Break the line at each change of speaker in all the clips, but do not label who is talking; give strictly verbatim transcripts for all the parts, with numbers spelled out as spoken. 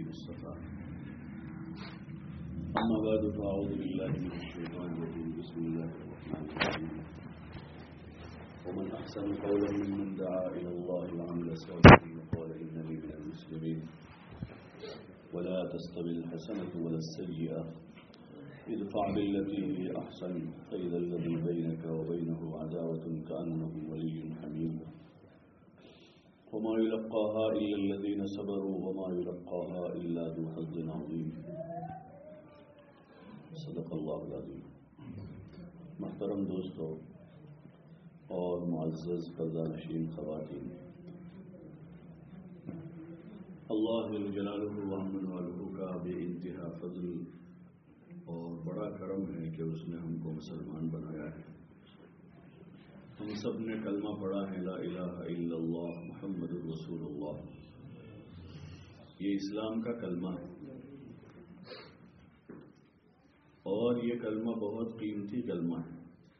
المصطفى أما بعد فأعوذ بالله من الشيطان الرجيم بسم الله الرحمن الرحيم ومن أحسن قولا ممن دعا إلى الله وعمل صالحا وقال إنني من المسلمين ولا تستوي الحسنة ولا السيئة ادفع بالتي هي أحسن فإذا الذي بينك وبينه عداوة كأنه ولي حميم وما يلقاها إلا الذين صبروا وما يلقاها إلا ذو حظ عظيم صدق اللہ العظیم. محترم دوستو اور معزز پردہ نشین خواتین، اللہ جل جلالہ ومن والہ کا بے انتہا فضل اور بڑا کرم ہے کہ اس نے ہم کو مسلمان بنایا ہے. ہم سب نے کلمہ پڑھا ہے لا الہ الا اللہ محمد رسول اللہ. یہ اسلام کا کلمہ ہے اور یہ کلمہ بہت قیمتی کلمہ ہے.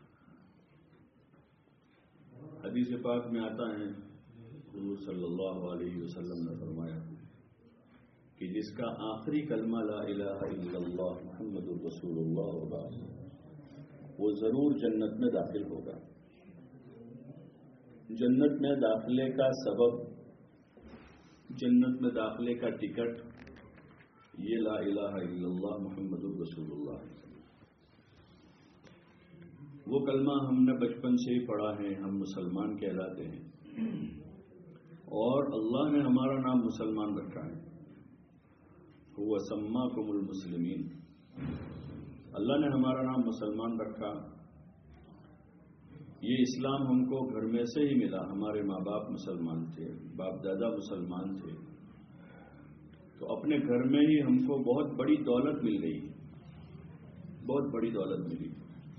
حدیث پاک میں آتا ہے حضور صلی اللہ علیہ وسلم نے فرمایا کہ جس کا آخری کلمہ لا الہ الا اللہ محمد رسول اللہ ہوگا وہ ضرور جنت میں داخل ہوگا. جنت میں داخلے کا سبب، جنت میں داخلے کا ٹکٹ یہ لا الہ الا اللہ محمد رسول اللہ. وہ کلمہ ہم نے بچپن سے ہی پڑھا ہے، ہم مسلمان کہلاتے ہیں اور اللہ نے ہمارا نام مسلمان رکھا ہے. هو سماکم المسلمین، اللہ نے ہمارا نام مسلمان رکھا. یہ اسلام ہم کو گھر میں سے ہی ملا. ہمارے ماں باپ مسلمان تھے، باپ دادا مسلمان تھے، تو اپنے گھر میں ہی ہم کو بہت بڑی دولت مل گئی، بہت بڑی دولت ملی.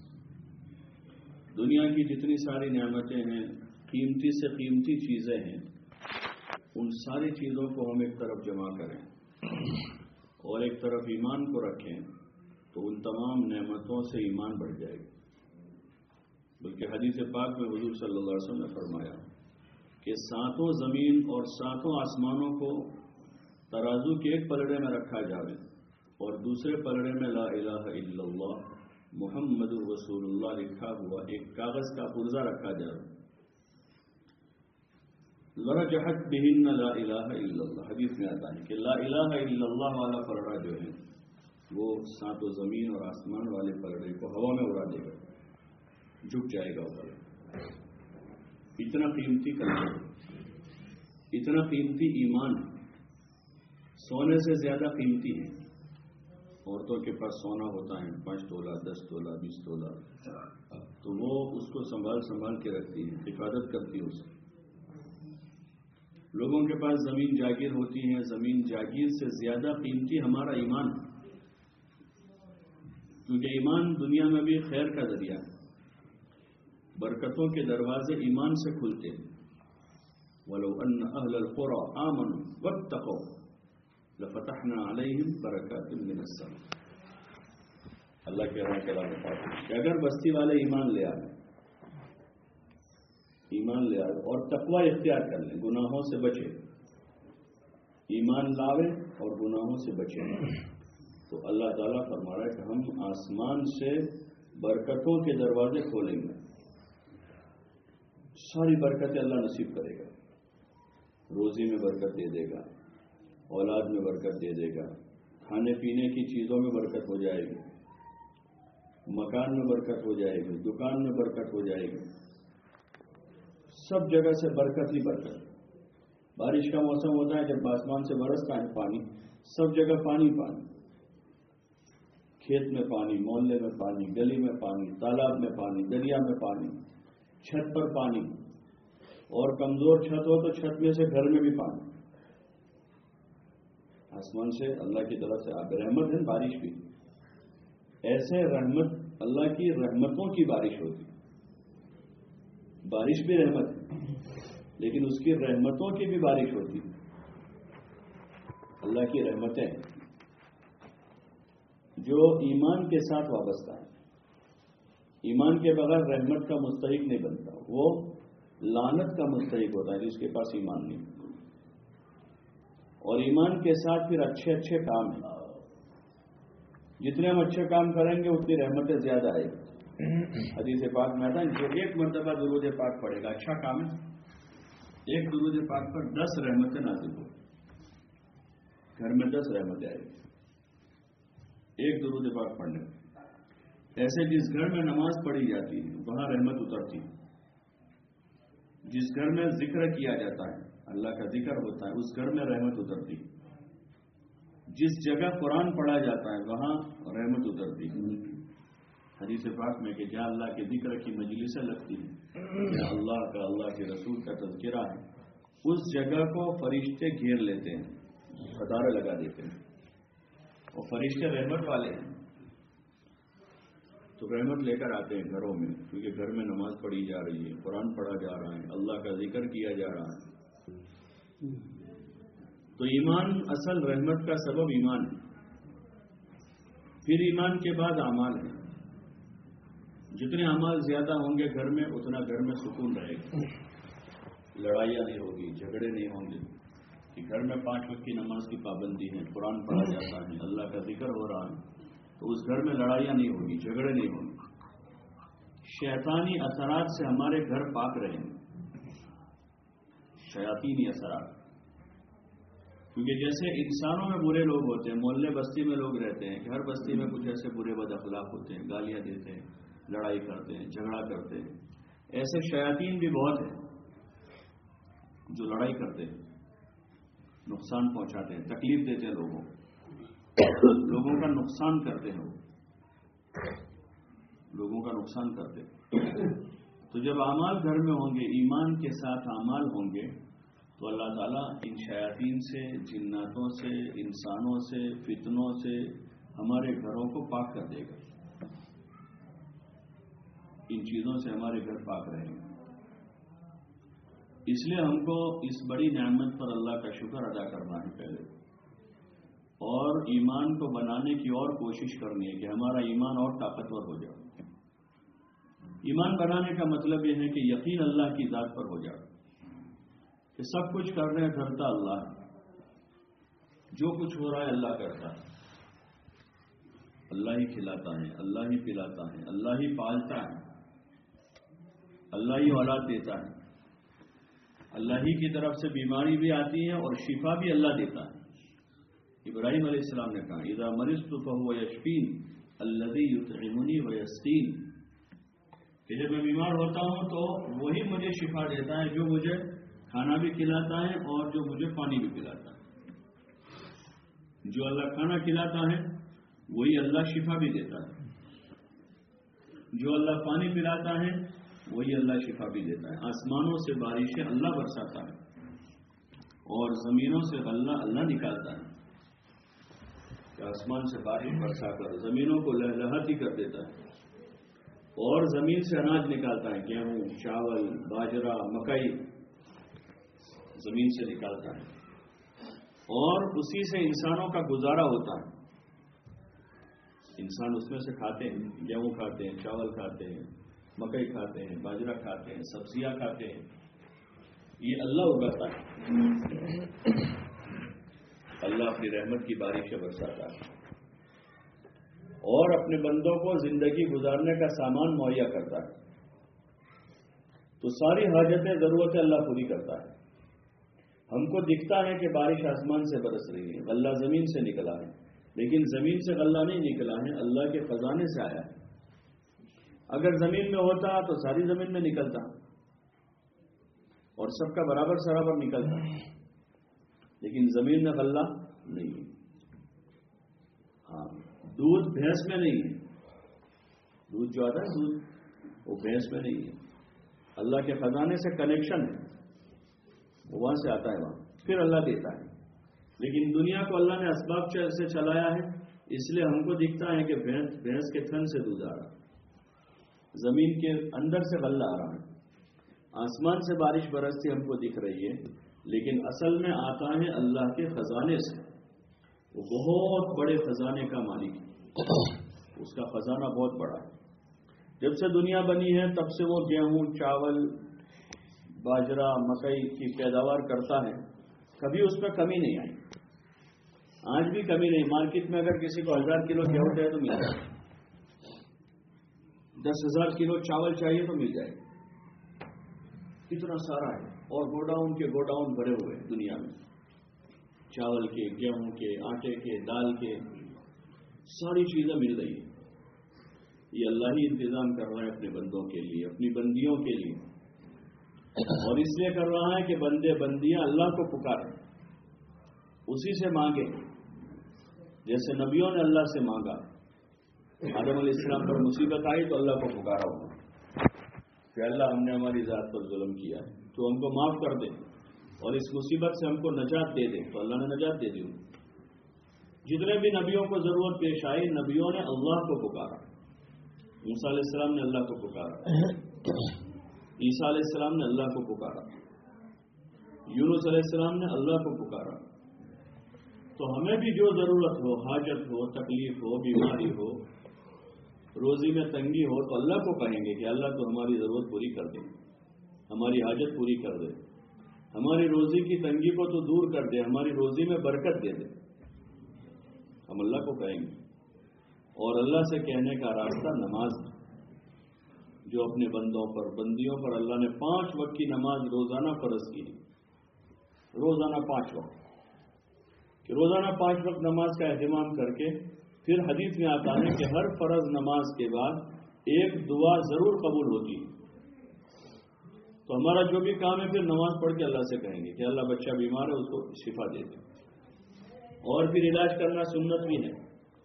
دنیا کی جتنی ساری نعمتیں ہیں، قیمتی سے قیمتی چیزیں ہیں، ان ساری چیزوں کو ہم ایک طرف جمع کریں اور ایک طرف ایمان کو رکھیں تو ان تمام نعمتوں سے ایمان بڑھ جائے گا. بلکہ حدیث پاک میں حضور صلی اللہ علیہ وسلم نے فرمایا کہ ساتوں زمین اور ساتوں آسمانوں کو ترازو کے ایک پلڑے میں رکھا جاوے اور دوسرے پلڑے میں لا الہ الا اللہ محمد رسول اللہ لکھا ہوا ایک کاغذ کا پرزہ رکھا جائے. لرجحت بہن لا الہ الا اللہ. حدیث میں آتا ہے کہ لا الہ الا اللہ والا پلڑا جو ہے وہ ساتوں زمین اور آسمان والے پلڑے کو ہوا میں اڑا دے گا، جھک جائے گا اوپر. اتنا قیمتی کلمہ، اتنا قیمتی ایمان سونے سے زیادہ قیمتی ہے. عورتوں کے پاس سونا ہوتا ہے پانچ تولہ، دس تولہ، بیس تولہ، تو وہ اس کو سنبھال سنبھال کے رکھتی ہیں، حفاظت کرتی ہے اسے. لوگوں کے پاس زمین جاگیر ہوتی ہے، زمین جاگیر سے زیادہ قیمتی ہمارا ایمان، کیونکہ ایمان دنیا میں بھی خیر کا ذریعہ ہے. برکتوں کے دروازے ایمان سے کھلتے ہیں. وَلَوْ أَنَّ أَهْلَ الْقُرَىٰ آمَنُوا وَاتَّقَوْا لَفَتَحْنَا عَلَيْهِمْ بَرَكَاتٍ مِّنَ السَّمَاءِ. اللہ کے رحمت اللہ بتاتے ہیں کہ اگر بستی والے ایمان لے آئے، ایمان لے آئے اور تقوی اختیار کر لیں، گناہوں سے بچے، ایمان لاوے اور گناہوں سے بچے، تو اللہ تعالیٰ فرما رہا ہے کہ ہم آسمان سے برکتوں کے دروازے کھولیں گے. ساری برکتیں اللہ نصیب کرے گا. روزی میں برکت دے دے گا، اولاد میں برکت دے دے گا، کھانے پینے کی چیزوں میں برکت ہو جائے گی، مکان میں برکت ہو جائے گی، دکان میں برکت ہو جائے گی. سب جگہ سے برکت ہی برکت. بارش کا موسم ہوتا ہے جب آسمان سے برستا ہے پانی، سب جگہ پانی پانی، کھیت میں پانی، محلے میں پانی، گلی میں پانی، تالاب میں پانی، دریا میں پانی، چھت پر پانی، اور کمزور چھت ہو تو چھت میں سے گھر میں بھی پانی. آسمان سے اللہ کی طرف سے آپ رحمت ہے. بارش بھی ایسے رحمت، اللہ کی رحمتوں کی بارش ہوتی. بارش بھی رحمت ہے لیکن اس کی رحمتوں کی بھی بارش ہوتی. اللہ کی رحمتیں جو ایمان کے ساتھ وابستہ ہے. ایمان کے بغیر رحمت کا مستحق نہیں بنتا، وہ لعنت کا مستحق ہوتا ہے جس کے پاس ایمان نہیں. اور ایمان کے ساتھ پھر اچھے اچھے کام ہیں. جتنے ہم اچھے کام کریں گے اتنی رحمتیں زیادہ آئے گی. حدیث پاک میں آتا ہے جو ایک مرتبہ درود پاک پڑھے گا اچھا کام ہے, ایک درود پاک پر دس رحمتیں نازل ہو, گھر میں دس رحمتیں آئے گی ایک درود پاک پڑھنے میں. ایسے جس گھر میں نماز پڑھی جاتی ہے وہاں رحمت اترتی ہے. جس گھر میں ذکر کیا جاتا ہے, اللہ کا ذکر ہوتا ہے, اس گھر میں رحمت اترتی ہے. جس جگہ قرآن پڑھا جاتا ہے وہاں رحمت اترتی ہے. حدیث پاک میں کہ جہاں اللہ کے ذکر کی مجلسیں لگتی ہیں, جہاں اللہ کا اللہ کے رسول کا تذکرہ ہے, اس جگہ کو فرشتے گھیر لیتے ہیں, قطاریں لگا دیتے ہیں. اور فرشتے رحمت والے ہیں تو رحمت لے کر آتے ہیں گھروں میں, کیونکہ گھر میں نماز پڑھی جا رہی ہے, قرآن پڑھا جا رہا ہے, اللہ کا ذکر کیا جا رہا ہے. تو ایمان اصل رحمت کا سبب ایمان ہے. پھر ایمان کے بعد اعمال ہیں. جتنے اعمال زیادہ ہوں گے گھر میں اتنا گھر میں سکون رہے گا, لڑائیاں نہیں ہوگی, جھگڑے نہیں ہوں گے. کہ گھر میں پانچ وقت کی نماز کی پابندی ہے, قرآن پڑھا جاتا ہے, اللہ کا ذکر ہو رہا ہے, تو اس گھر میں لڑائیاں نہیں ہوگی, جھگڑے نہیں ہوں گے. شیطانی اثرات سے ہمارے گھر پاک رہیں گے, شیاطینی اثرات. کیونکہ جیسے انسانوں میں برے لوگ ہوتے ہیں, محلے بستی میں لوگ رہتے ہیں, ہر بستی میں کچھ ایسے برے بد اخلاق ہوتے ہیں, گالیاں دیتے ہیں, لڑائی کرتے ہیں, جھگڑا کرتے ہیں. ایسے شیاطین بھی بہت ہیں جو لڑائی کرتے ہیں, نقصان پہنچاتے ہیں, تکلیف دیتے ہیں لوگوں لوگوں کا نقصان کرتے ہیں, وہ لوگوں کا نقصان کرتے ہیں. تو جب اعمال گھر میں ہوں گے, ایمان کے ساتھ اعمال ہوں گے, تو اللہ تعالیٰ ان شیاطین سے, جناتوں سے, انسانوں سے, فتنوں سے ہمارے گھروں کو پاک کر دے گا. ان چیزوں سے ہمارے گھر پاک رہیں گے. اس لیے ہم کو اس بڑی نعمت پر اللہ کا شکر ادا کرنا ہے پہلے, اور ایمان کو بنانے کی اور کوشش کرنی ہے کہ ہمارا ایمان اور طاقتور ہو جائے. ایمان بنانے کا مطلب یہ ہے کہ یقین اللہ کی ذات پر ہو جائے کہ سب کچھ کرنے کرتا اللہ ہے, جو کچھ ہو رہا ہے اللہ کرتا ہے, اللہ ہی کھلاتا ہے, اللہ ہی پلاتا ہے, اللہ ہی پالتا ہے, اللہ ہی اولاد دیتا ہے, اللہ ہی کی طرف سے بیماری بھی آتی ہے اور شفا بھی اللہ دیتا ہے. ابراہیم علیہ السلام نے کہا اذا مرضت فهو یشفین الذی یطعمنی ویسقین, کہ جب میں بیمار ہوتا ہوں تو وہی مجھے شفا دیتا ہے جو مجھے کھانا بھی کھلاتا ہے اور جو مجھے پانی بھی پلاتا ہے. جو اللہ کھانا کھلاتا ہے وہی اللہ شفا بھی دیتا ہے, جو اللہ پانی پلاتا ہے وہی اللہ شفا بھی دیتا ہے. آسمانوں سے بارشیں اللہ برساتا ہے اور زمینوں سے غلہ اللہ نکالتا ہے. کہ آسمان سے بارش برسا کر زمینوں کو لہلہاتی کر دیتا ہے اور زمین سے اناج نکالتا ہے, گیہوں, چاول, باجرہ, مکئی زمین سے نکالتا ہے, اور اسی سے انسانوں کا گزارا ہوتا ہے. انسان اس میں سے کھاتے ہیں, گیہوں کھاتے ہیں, چاول کھاتے ہیں, مکئی کھاتے ہیں, باجرہ کھاتے ہیں, سبزیاں کھاتے ہیں. یہ اللہ اگاتا ہے, اللہ اپنی رحمت کی بارشیں برساتا ہے اور اپنے بندوں کو زندگی گزارنے کا سامان مہیا کرتا ہے. تو ساری حاجتیں, ضرورتیں اللہ پوری کرتا ہے. ہم کو دکھتا ہے کہ بارش آسمان سے برس رہی ہے, غلہ زمین سے نکلا ہے, لیکن زمین سے غلہ نہیں نکلا ہے, اللہ کے خزانے سے آیا ہے. اگر زمین میں ہوتا تو ساری زمین میں نکلتا اور سب کا برابر سرابر نکلتا, لیکن زمین میں غلہ نہیں ہے. ہاں, دودھ بھینس میں نہیں ہے, دودھ جو آتا ہے دودھ وہ بھینس میں نہیں ہے. اللہ کے خزانے سے کنیکشن ہے, وہاں سے آتا ہے, وہاں پھر اللہ دیتا ہے. لیکن دنیا کو اللہ نے اسباب سے چلایا ہے, اس لیے ہم کو دکھتا ہے کہ بھینس بھینس کے تھن سے دودھ آ رہا ہے, زمین کے اندر سے غلہ آ رہا ہے, آسمان سے بارش برستی ہم کو دکھ رہی ہے, لیکن اصل میں آتا ہے اللہ کے خزانے سے. وہ بہت بڑے خزانے کا مالک ہے, اس کا خزانہ بہت بڑا ہے. جب سے دنیا بنی ہے تب سے وہ گیہوں, چاول, باجرہ, مکئی کی پیداوار کرتا ہے, کبھی اس میں کمی نہیں آئی. آج بھی کمی نہیں. مارکیٹ میں اگر کسی کو ہزار کلو گیہوں چاہیے تو مل جائے گا, دس ہزار کلو چاول چاہیے تو مل جائے گا. اتنا سارا ہے, اور گوڈاؤن کے گوڈاؤن بھرے ہوئے دنیا میں, چاول کے, گیہوں کے, آٹے کے, دال کے, ساری چیزیں مل رہی ہیں. یہ اللہ ہی انتظام کر رہا ہے اپنے بندوں کے لیے, اپنی بندیوں کے لیے, اور اس لیے کر رہا ہے کہ بندے بندیاں اللہ کو پکاریں, اسی سے مانگیں. جیسے نبیوں نے اللہ سے مانگا, آدم علیہ السلام پر مصیبت آئی تو اللہ کو پکارا ہوگا کہ اللہ ہم نے ہماری ذات پر ظلم کیا ہے, تو ہم کو معاف کر دے اور اس مصیبت سے ہم کو نجات دے دے. تو اللہ نے نجات دے دی. جتنے بھی نبیوں کو ضرورت پیش آئی, نبیوں نے اللہ کو پکارا. موسیٰ علیہ السلام نے اللہ کو پکارا, عیسیٰ علیہ السلام نے اللہ کو پکارا, یونس علیہ السلام نے اللہ کو پکارا. تو ہمیں بھی جو ضرورت ہو, حاجت ہو, تکلیف ہو, بیماری ہو, روزی میں تنگی ہو, تو اللہ کو کہیں گے کہ اللہ تو ہماری ضرورت پوری کر دے, ہماری حاجت پوری کر دے, ہماری روزی کی تنگی کو تو دور کر دے, ہماری روزی میں برکت دے دے. ہم اللہ کو کہیں گے. اور اللہ سے کہنے کا راستہ نماز ہے, جو اپنے بندوں پر, بندیوں پر اللہ نے پانچ وقت کی نماز روزانہ فرض کی. روزانہ پانچ وقت, کہ روزانہ پانچ وقت نماز کا اہتمام کر کے, پھر حدیث میں آتا ہے کہ ہر فرض نماز کے بعد ایک دعا ضرور قبول ہوتی ہے. تو ہمارا جو بھی کام ہے پھر نماز پڑھ کے اللہ سے کہیں گے کہ اللہ بچہ بیمار ہے, اس کو شفا دے دے. اور پھر علاج کرنا سنت بھی ہے.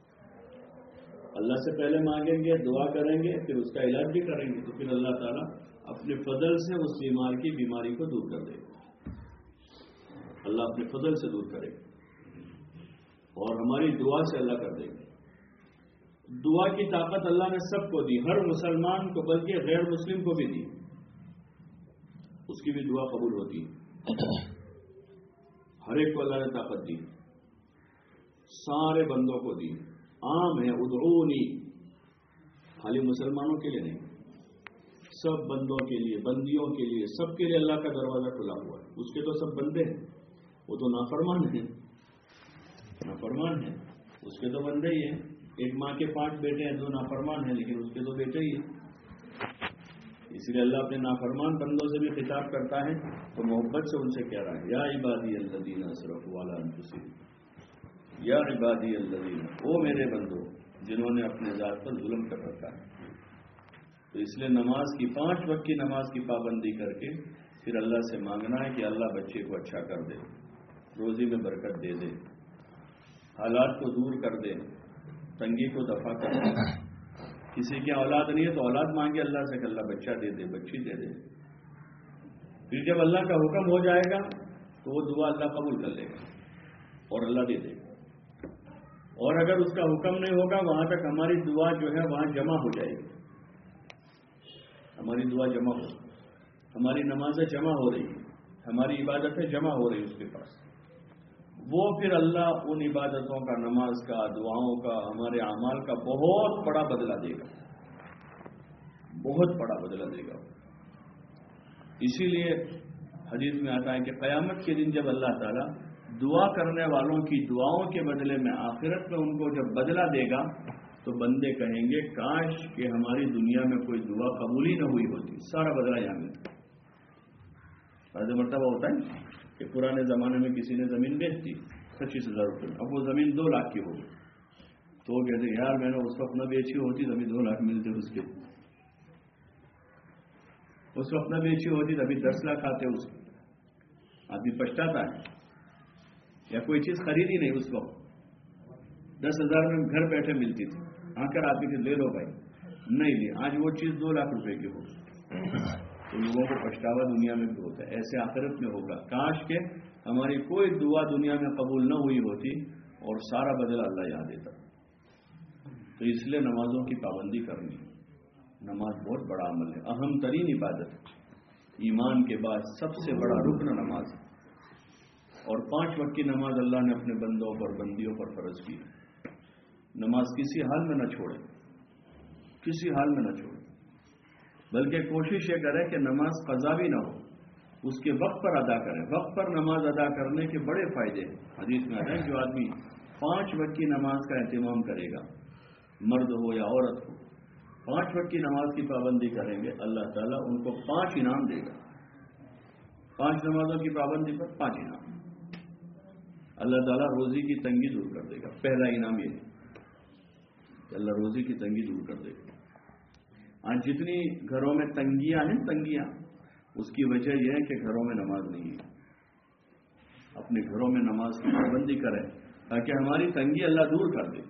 اللہ سے پہلے مانگیں گے, دعا کریں گے, پھر اس کا علاج بھی کریں گے, تو پھر اللہ تعالیٰ اپنے فضل سے اس بیمار کی بیماری کو دور کر دے گا. اللہ اپنے فضل سے دور کرے گا, اور ہماری دعا سے اللہ کر دے گا. دعا کی طاقت اللہ نے سب کو دی, ہر مسلمان کو, بلکہ غیر مسلم کو بھی دی. اس کی بھی دعا قبول ہوتی ہے. ہر ایک کو اللہ نے طاقت دی, سارے بندوں کو دی. عام ہے ادعونی, خالی مسلمانوں کے لیے نہیں, سب بندوں کے لیے, بندیوں کے لیے, سب کے لیے اللہ کا دروازہ کھلا ہوا ہے. اس کے تو سب بندے ہیں, وہ تو نافرمان ہیں, نافرمان ہیں, اس کے تو بندے ہی ہیں. ایک ماں کے پانچ بیٹے ہیں, دو نافرمان ہیں, لیکن اس کے تو بیٹے ہی ہیں. اس لیے اللہ اپنے نافرمان بندوں سے بھی خطاب کرتا ہے تو محبت سے ان سے کہہ رہا ہے, یا عبادی الذین اسرفوا علی انفسہم, یا عبادی الذین, وہ میرے بندو جنہوں نے اپنے ذات پر ظلم کر رکھا ہے. تو اس لیے نماز کی, پانچ وقت کی نماز کی پابندی کر کے پھر اللہ سے مانگنا ہے کہ اللہ بچے کو اچھا کر دے, روزی میں برکت دے دے, حالات کو دور کر دے, تنگی کو دفع کر دے. کسی کی اولاد نہیں ہے تو اولاد مانگے اللہ سے کہ اللہ بچہ دے دے, بچی دے دے. پھر جب اللہ کا حکم ہو جائے گا تو وہ دعا اللہ قبول کر لے گا اور اللہ دے دے گا. اور اگر اس کا حکم نہیں ہوگا, وہاں تک ہماری دعا جو ہے وہاں جمع ہو جائے گی, ہماری دعا جمع ہو, ہماری نمازیں جمع ہو رہی ہیں, ہماری عبادتیں جمع ہو رہی ہیں اس کے پاس. وہ پھر اللہ ان عبادتوں کا, نماز کا, دعاؤں کا, ہمارے اعمال کا بہت بڑا بدلہ دے گا, بہت بڑا بدلہ دے گا. اسی لیے حدیث میں آتا ہے کہ قیامت کے دن جب اللہ تعالیٰ دعا کرنے والوں کی دعاؤں کے بدلے میں آخرت میں ان کو جب بدلہ دے گا تو بندے کہیں گے کاش کہ ہماری دنیا میں کوئی دعا قبول ہی نہ ہوئی ہوتی, سارا بدلہ یہاں ملتا. بعض مرتبہ ہوتا ہے کہ پرانے زمانے میں کسی نے زمین بیچ دی پچیس ہزار روپئے میں, اب وہ زمین دو لاکھ کی ہو گئی, تو وہ کہتے ہیں یار میں نے اس وقت نہ بیچی ہوتی زمین دو لاکھ ملتے اس کے, اس وقت نہ بیچی ہوتی ابھی دس لاکھ آتے اس کے. آدمی پچھتاتا ہے, یا کوئی چیز خریدی نہیں اس وقت, دس ہزار میں گھر بیٹھے ملتی تھی, آ کر آتی تھی لے لو بھائی, نہیں لی, آج وہ چیز دو لاکھ روپے کی ہو. تو لوگوں کو پچھتاوا دنیا میں بھی ہوتا ہے, ایسے آخرت میں ہوگا. کاش کہ ہماری کوئی دعا دنیا میں قبول نہ ہوئی ہوتی اور سارا بدلہ اللہ یہاں دیتا. تو اس لیے نمازوں کی پابندی کرنی ہے. نماز بہت بڑا عمل ہے, اہم ترین عبادت ہے, ایمان کے بعد سب سے بڑا رکن نماز ہے. اور پانچ وقت کی نماز اللہ نے اپنے بندوں پر, بندیوں پر فرض کی. نماز کسی حال میں نہ چھوڑے, کسی حال میں نہ چھوڑے, بلکہ کوشش یہ کرے کہ نماز قضا بھی نہ ہو, اس کے وقت پر ادا کرے. وقت پر نماز ادا کرنے کے بڑے فائدے ہیں. حدیث میں ہے جو آدمی پانچ وقت کی نماز کا اہتمام کرے گا، مرد ہو یا عورت ہو، پانچ وقت کی نماز کی پابندی کریں گے، اللہ تعالیٰ ان کو پانچ انعام دے گا. پانچ نمازوں کی پابندی پر پانچ انعام. اللہ تعالیٰ روزی کی تنگی دور کر دے گا. پہلا انعام یہ ہے کہ اللہ روزی کی تنگی دور کر دے گا. آج جتنی گھروں میں تنگیاں ہیں تنگیاں اس کی وجہ یہ ہے کہ گھروں میں نماز نہیں ہے. اپنے گھروں میں نماز کی پابندی کریں تاکہ ہماری تنگی اللہ دور کر دے.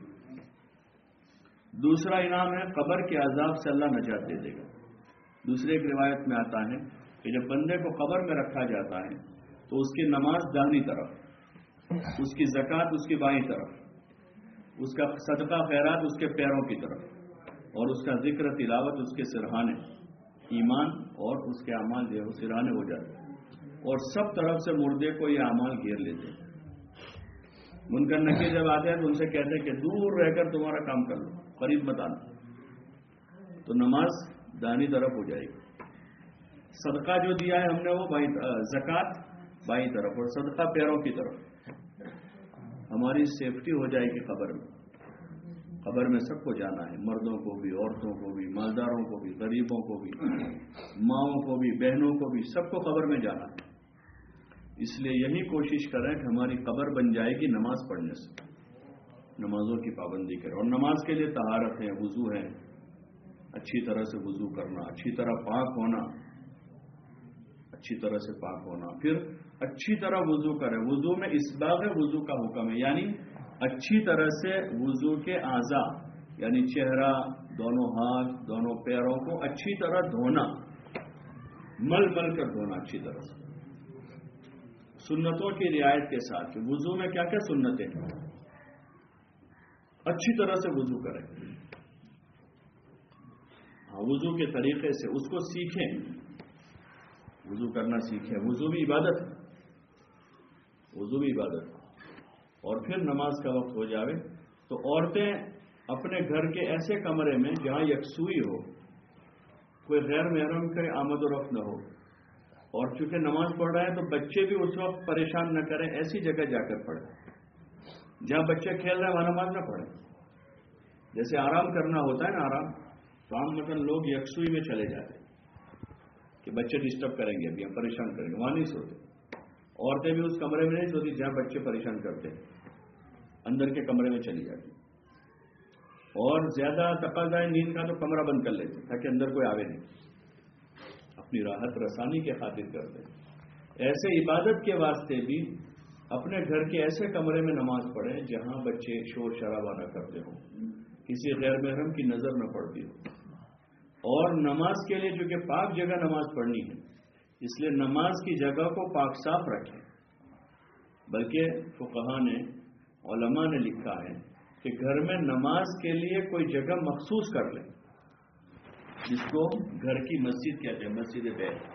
دوسرا انعام ہے قبر کے عذاب سے اللہ نجات دے دے گا. دوسرے ایک روایت میں آتا ہے کہ جب بندے کو قبر میں رکھا جاتا ہے تو اس کی نماز داہنی طرف، اس کی زکوٰۃ اس کی بائیں طرف، اس کا صدقہ خیرات اس کے پیروں کی طرف، اور اس کا ذکر تلاوت اس کے سرہانے، ایمان اور اس کے اعمال جو ہے وہ سرہانے ہو جاتے ہیں، اور سب طرف سے مردے کو یہ اعمال گھیر لیتے ہیں. منکر نکیر جب آتے ہیں تو ان سے کہتے ہیں کہ دور رہ کر تمہارا کام کر لو، قریب مت آنا. تو نماز دانی طرف ہو جائے گی. صدقہ جو دیا ہے ہم نے وہ بائیں، زکوٰۃ بائیں طرف اور صدقہ پیروں کی طرف. ہماری سیفٹی ہو جائے گی قبر میں. قبر میں سب کو جانا ہے، مردوں کو بھی، عورتوں کو بھی، مالداروں کو بھی، غریبوں کو بھی، ماؤں کو بھی، بہنوں کو بھی، سب کو قبر میں جانا ہے. اس لیے یہی کوشش کریں کہ ہماری قبر بن جائے گی نماز پڑھنے سے. نمازوں کی پابندی کریں. اور نماز کے لیے طہارت ہے، وضو ہے، اچھی طرح سے وضو کرنا، اچھی طرح پاک ہونا، اچھی طرح سے پاک ہونا. پھر اچھی طرح وضو کریں. وضو میں اسباغ وضو کا حکم ہے، یعنی اچھی طرح سے وضو کے اعضاء یعنی چہرہ، دونوں ہاتھ، دونوں پیروں کو اچھی طرح دھونا، مل مل کر دھونا اچھی طرح سے، سنتوں کی رعایت کے ساتھ. کہ وضو میں کیا کیا سنتیں ہیں، اچھی طرح سے وضو کریں. ہاں وضو کے طریقے سے اس کو سیکھیں، وضو کرنا سیکھیں. وضو بھی عبادت ہے، وضو بھی عبادت ہے. اور پھر نماز کا وقت ہو جاوے تو عورتیں اپنے گھر کے ایسے کمرے میں جہاں یکسوئی ہو، کوئی غیر محرم کا آمد و رفت نہ ہو، اور چونکہ نماز پڑھ رہے ہیں تو بچے بھی اس وقت پریشان نہ کریں، ایسی جگہ جا کر پڑھیں جہاں بچے کھیل رہے ہیں وہاں نماز نہ پڑھیں. جیسے آرام کرنا ہوتا ہے نا، آرام تو عام مثلا لوگ یکسوئی میں چلے جاتے ہیں کہ بچے ڈسٹرب کریں گے، ابھی ہم پریشان کریں گے، وہاں نہیں سوتے. عورتیں بھی اس کمرے میں نہیں سوتی جہاں بچے پریشان کرتے ہیں، اندر کے کمرے میں چلی جاتی. اور زیادہ تقاضا نیند کا تو کمرہ بند کر لیتے تاکہ اندر کوئی آوے نہیں، اپنی راحت رسانی کے خاطر کرتے. ایسے عبادت کے واسطے بھی اپنے گھر کے ایسے کمرے میں نماز پڑھیں جہاں بچے شور شرابہ نہ کرتے ہوں، کسی غیر محرم کی نظر نہ پڑتی ہو. اور نماز کے لیے جو کہ پاک جگہ نماز پڑھنی ہے، اس لیے نماز کی جگہ کو پاک صاف رکھیں. بلکہ فقہاء نے، علماء نے لکھا ہے کہ گھر میں نماز کے لیے کوئی جگہ مخصوص کر لیں، جس کو گھر کی مسجد کہتے ہیں، مسجد بیت.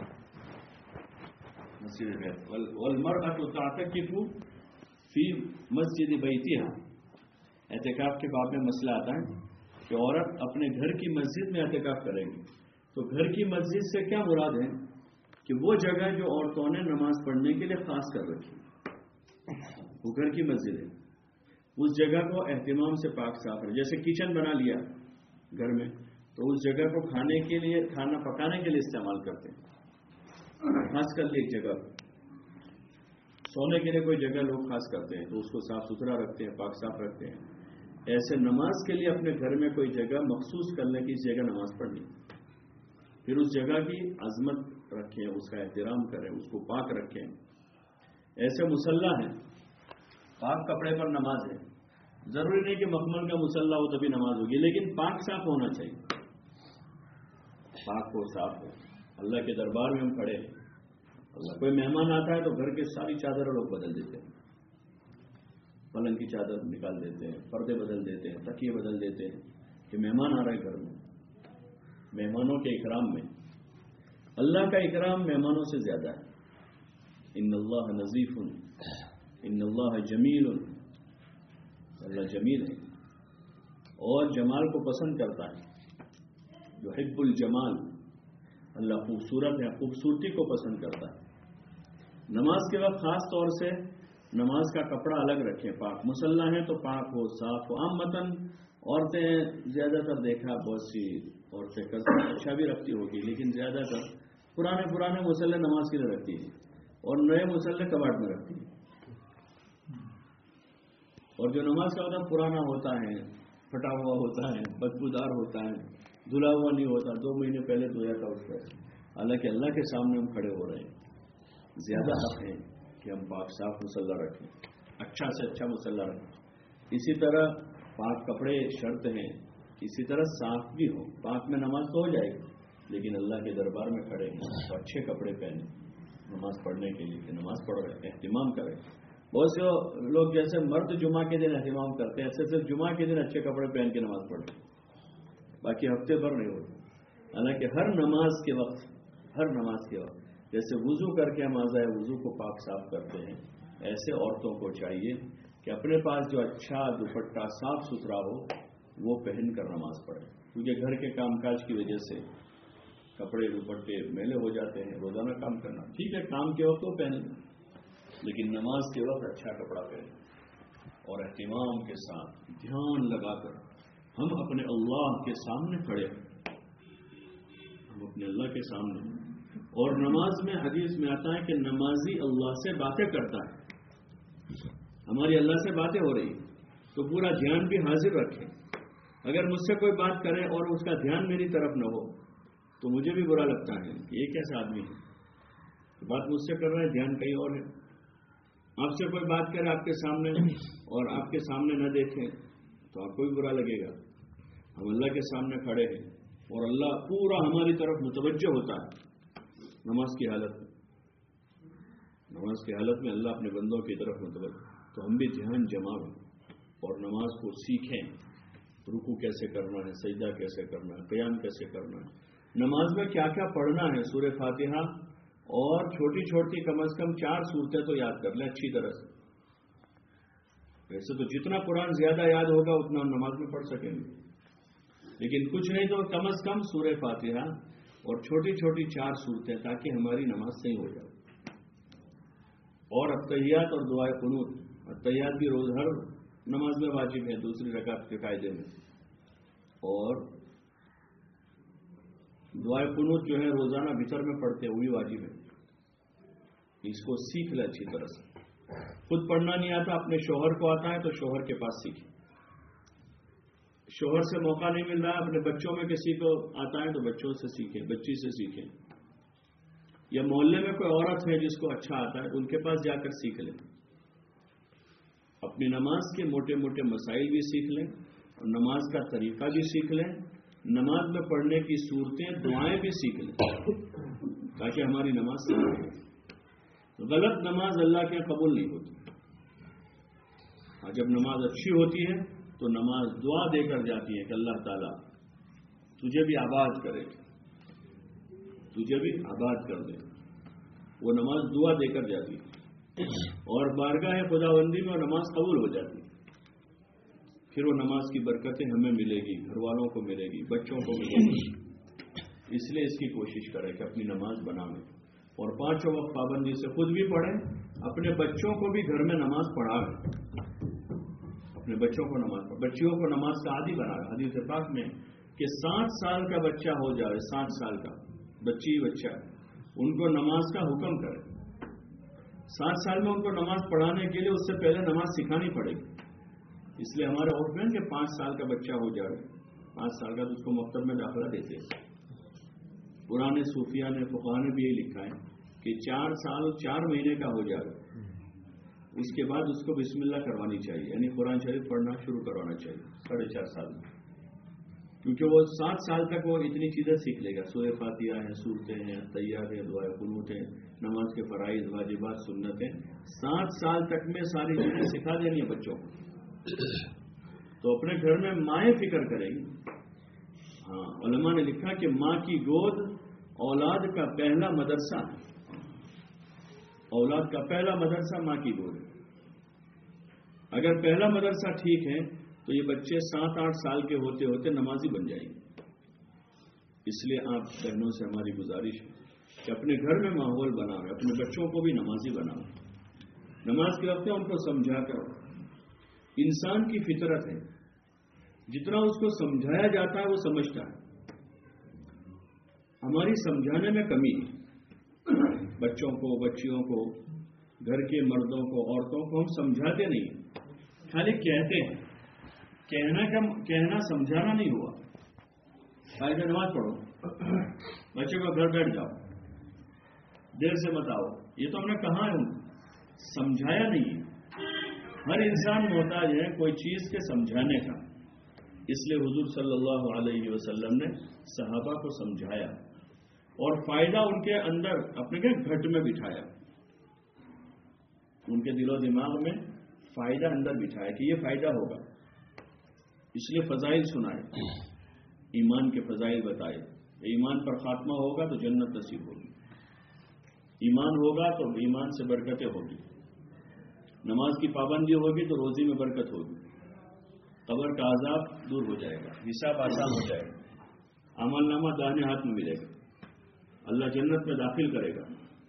مسجد بیت والمرأة تعتکف فی مسجد بیتہا. اعتکاف کے باب میں مسئلہ آتا ہے کہ عورت اپنے گھر کی مسجد میں اعتکاف کرے گی. تو گھر کی مسجد سے کیا مراد ہے کہ وہ جگہ جو عورتوں نے نماز پڑھنے کے لیے خاص کر رکھی، وہ گھر کی مسجد ہے. اس جگہ کو اہتمام سے پاک صاف ہے. جیسے کچن بنا لیا گھر میں تو اس جگہ کو کھانے کے لیے، کھانا پکانے کے لیے استعمال کرتے ہیں، خاص کر لی ایک جگہ. سونے کے لیے کوئی جگہ لوگ خاص کرتے ہیں تو اس کو صاف ستھرا رکھتے ہیں، پاک صاف رکھتے ہیں. ایسے نماز کے لیے اپنے گھر میں کوئی جگہ مخصوص کر لیں کہ اس جگہ نماز پڑھنی، پھر اس جگہ کی عظمت رکھیں، اس کا احترام کریں، اس کو پاک رکھیں. ایسے مصلی ہیں، پاک کپڑے پر نماز ہے. ضروری نہیں کہ مخمل کا مصلی ہو تبھی نماز ہوگی، لیکن پاک صاف ہونا چاہیے، پاک ہو، صاف ہو. اللہ کے دربار میں ہم کھڑے ہیں، اللہ کوئی مہمان آتا ہے تو گھر کی ساری چادریں لوگ بدل دیتے ہیں، پلنگ کی چادر نکال دیتے ہیں، پردے بدل دیتے ہیں، تکیے بدل دیتے ہیں کہ مہمان آ رہے گھر میں. مہمانوں کے اکرام میں اللہ کا اکرام مہمانوں سے زیادہ ہے. ان اللہ نظیف، ان اللہ جمیل. اللہ جمیل ہے اور جمال کو پسند کرتا ہے. یحب الجمال، اللہ خوبصورت ہے، خوبصورتی کو پسند کرتا ہے. نماز کے وقت خاص طور سے نماز کا کپڑا الگ رکھیں، پاک مصلی ہے تو پاک ہو، صاف ہو. عام متن عورتیں زیادہ تر دیکھا بہت سی عورتیں کرتی ہیں، اچھا بھی رکھتی ہوگی، لیکن زیادہ تر پرانے پرانے مصلی نماز کے لیے رکھتی ہیں اور نئے مصلی کباڑ میں رکھتی ہیں. اور جو نماز کا ہوتا ہے پرانا ہوتا ہے، پھٹا ہوا ہوتا ہے، بدبودار ہوتا ہے، دھلا ہوا نہیں ہوتا، دو مہینے پہلے دھویا تھا اس پر. حالانکہ اللہ کے سامنے ہم کھڑے ہو رہے ہیں، زیادہ حق ہے کہ ہم پاک صاف مصلی رکھیں، اچھا سے اچھا مصلی رکھیں. اسی طرح پاک کپڑے شرط ہیں، اسی طرح صاف بھی ہو. پاک میں نماز تو ہو جائے گی، لیکن اللہ کے دربار میں کھڑے ہیں تو اچھے کپڑے پہنے نماز پڑھنے کے لیے کہ نماز پڑھ رہے اہتمام کریں. بہت سے لوگ جیسے مرد جمعہ کے دن اہتمام کرتے ہیں، ایسے صرف جمعہ کے دن اچھے کپڑے پہن کے نماز پڑھتے ہیں، باقی ہفتے بھر نہیں ہوتے. حالانکہ ہر نماز کے وقت ہر نماز کے وقت جیسے وضو کر کے ہم اعضائے وضو کو پاک صاف کرتے ہیں، ایسے عورتوں کو چاہیے کہ اپنے پاس جو اچھا دوپٹہ صاف ستھرا ہو وہ پہن کر نماز پڑھیں. کیونکہ گھر کے کام کاج کی وجہ سے کپڑے دوپٹے میلے ہو جاتے ہیں. روزانہ کام کرنا ٹھیک ہے، کام کے وقت وہ پہن، لیکن نماز کے وقت اچھا کپڑا پہنیں اور اہتمام کے ساتھ دھیان لگا کر ہم اپنے اللہ کے سامنے کھڑے ہیں، ہم اپنے اللہ کے سامنے. اور نماز میں حدیث میں آتا ہے کہ نمازی اللہ سے باتیں کرتا ہے. ہماری اللہ سے باتیں ہو رہی تو پورا دھیان بھی حاضر رکھیں. اگر مجھ سے کوئی بات کرے اور اس کا دھیان میری طرف نہ ہو تو مجھے بھی برا لگتا ہے کہ یہ کیسا آدمی ہے، بات مجھ سے کر رہا ہے، دھیان کہیں اور ہے. آپ سے کوئی بات کرے آپ کے سامنے اور آپ کے سامنے نہ دیکھیں تو آپ کو بھی برا لگے گا. ہم اللہ کے سامنے کھڑے ہیں اور اللہ پورا ہماری طرف متوجہ ہوتا ہے. نماز کی حالت میں نماز کی حالت میں اللہ اپنے بندوں کی طرف متوجہ، تو ہم بھی دھیان جمائیں اور نماز کو سیکھیں. رکوع کیسے کرنا ہے، سجدہ کیسے کرنا ہے، قیام کیسے کرنا ہے، نماز میں کیا کیا پڑھنا ہے. سورہ فاتحہ اور چھوٹی چھوٹی کم از کم چار صورتیں تو یاد کر لیں اچھی طرح سے. ویسے تو جتنا قرآن زیادہ یاد ہوگا اتنا ہم نماز میں پڑھ سکیں گے، لیکن کچھ نہیں تو کم از کم سورہ فاتحہ اور چھوٹی چھوٹی چار صورتیں، تاکہ ہماری نماز صحیح ہو جائے. اور اتحیات اور دعائے قنوت، اتحیات بھی روز ہر نماز میں واجب ہے دوسری رکعت کے قاعدے میں. اور دعائے قنوت جو ہے روزانہ بھیتر میں پڑھتے ہوئی واجب ہے. اس کو سیکھ لے اچھی طرح سے. خود پڑھنا نہیں آتا، اپنے شوہر کو آتا ہے تو شوہر کے پاس سیکھیں. شوہر سے موقع نہیں مل رہا، اپنے بچوں میں کسی کو آتا ہے تو بچوں سے سیکھیں، بچی سے سیکھیں. یا محلے میں کوئی عورت ہے جس کو اچھا آتا ہے ان کے پاس جا کر سیکھ لیں. اپنی نماز کے موٹے موٹے مسائل بھی سیکھ لیں اور نماز کا طریقہ بھی سیکھ لیں. نماز میں پڑھنے کی صورتیں دعائیں بھی سیکھ لیں تاکہ ہماری نماز صحیح ہو. غلط نماز اللہ کے قبول نہیں ہوتی. اور جب نماز اچھی ہوتی ہے تو نماز دعا دے کر جاتی ہے کہ اللہ تعالیٰ تجھے بھی آباد کرے، تجھے بھی آباد کر دے. وہ نماز دعا دے کر جاتی ہے اور بارگاہ خداوندی میں نماز قبول ہو جاتی ہے. پھر وہ نماز کی برکتیں ہمیں ملے گی، گھر والوں کو ملے گی، بچوں کو ملے گی. اس لیے اس کی کوشش کریں کہ اپنی نماز بنائیں اور پانچوں وقت پابندی سے خود بھی پڑھیں، اپنے بچوں کو بھی گھر میں نماز پڑھائیں. اپنے بچوں کو نماز پڑھ بچیوں کو نماز کا عادی بنا. حدیث پاک میں کہ سات سال کا بچہ ہو جائے، سات سال کا بچی بچہ ان کو نماز کا حکم کرے. سات سال میں ان کو نماز پڑھانے کے لیے اس سے پہلے نماز سکھانی پڑے گی. اس لیے ہمارے عرف میں کہ پانچ سال کا بچہ ہو جائے، پانچ سال کا تو اس کو مکتب میں داخلہ دیتے ہیں. پرانے صوفیہ نے فقہا نے بھی یہی لکھا ہے کہ چار سال چار مہینے کا ہو جائے اس کے بعد اس کو بسم اللہ کروانی چاہیے، یعنی قرآن شریف پڑھنا شروع کروانا چاہیے ساڑھے چار سال میں. کیونکہ وہ سات سال تک وہ اتنی چیزیں سیکھ لے گا. سورہ فاتحہ ہیں، صورتیں ہیں، تحیات ہیں، دعائے قنوت ہیں، نماز کے فرائض واجبات سنتیں، سات سال تک میں ساری چیزیں سکھا دینی ہیں بچوں کو. تو اپنے گھر میں مائیں فکر کریں گی. ہاں علماء نے لکھا کہ ماں کی گود اولاد کا پہلا مدرسہ ہے. اولاد کا پہلا مدرسہ ماں کی گود ہے. اگر پہلا مدرسہ ٹھیک ہے تو یہ بچے سات آٹھ سال کے ہوتے ہوتے نمازی بن جائیں گے. اس لیے آپ بہنوں سے ہماری گزارش ہے کہ اپنے گھر میں ماحول بنائیں، اپنے بچوں کو بھی نمازی بنائیں. نماز کے وقت میں ان کو سمجھا کرو. انسان کی فطرت ہے، جتنا اس کو سمجھایا جاتا ہے وہ سمجھتا ہے. ہماری سمجھانے میں کمی ہے. بچوں کو، بچیوں کو، گھر کے مردوں کو، عورتوں کو ہم سمجھاتے نہیں، خالی کہتے ہیں. کہنا کا کہنا سمجھانا نہیں ہوا. آئے نماز پڑھو، بچے کو گھر بیٹھ جاؤ، دیر سے بتاؤ، یہ تو ہم نے کہا ہے، سمجھایا نہیں ہے. ہر انسان محتاج ہے کوئی چیز کے سمجھانے کا. اس لیے حضور صلی اللہ علیہ وسلم نے صحابہ کو سمجھایا اور فائدہ ان کے اندر اپنے کے گھٹ میں بٹھایا، ان کے دل و دماغ میں فائدہ اندر بٹھایا کہ یہ فائدہ ہوگا. اس لیے فضائل سنائے، ایمان کے فضائل بتائے. ایمان پر خاتمہ ہوگا تو جنت نصیب ہوگی، ایمان ہوگا تو ایمان سے برکتیں ہوگی، نماز کی پابندی ہوگی تو روزی میں برکت ہوگی، قبر کا عذاب دور ہو جائے گا، حساب آسان ہو جائے گا، عمل نامہ داہنے ہاتھ میں ملے گا، اللہ جنت میں داخل کرے گا.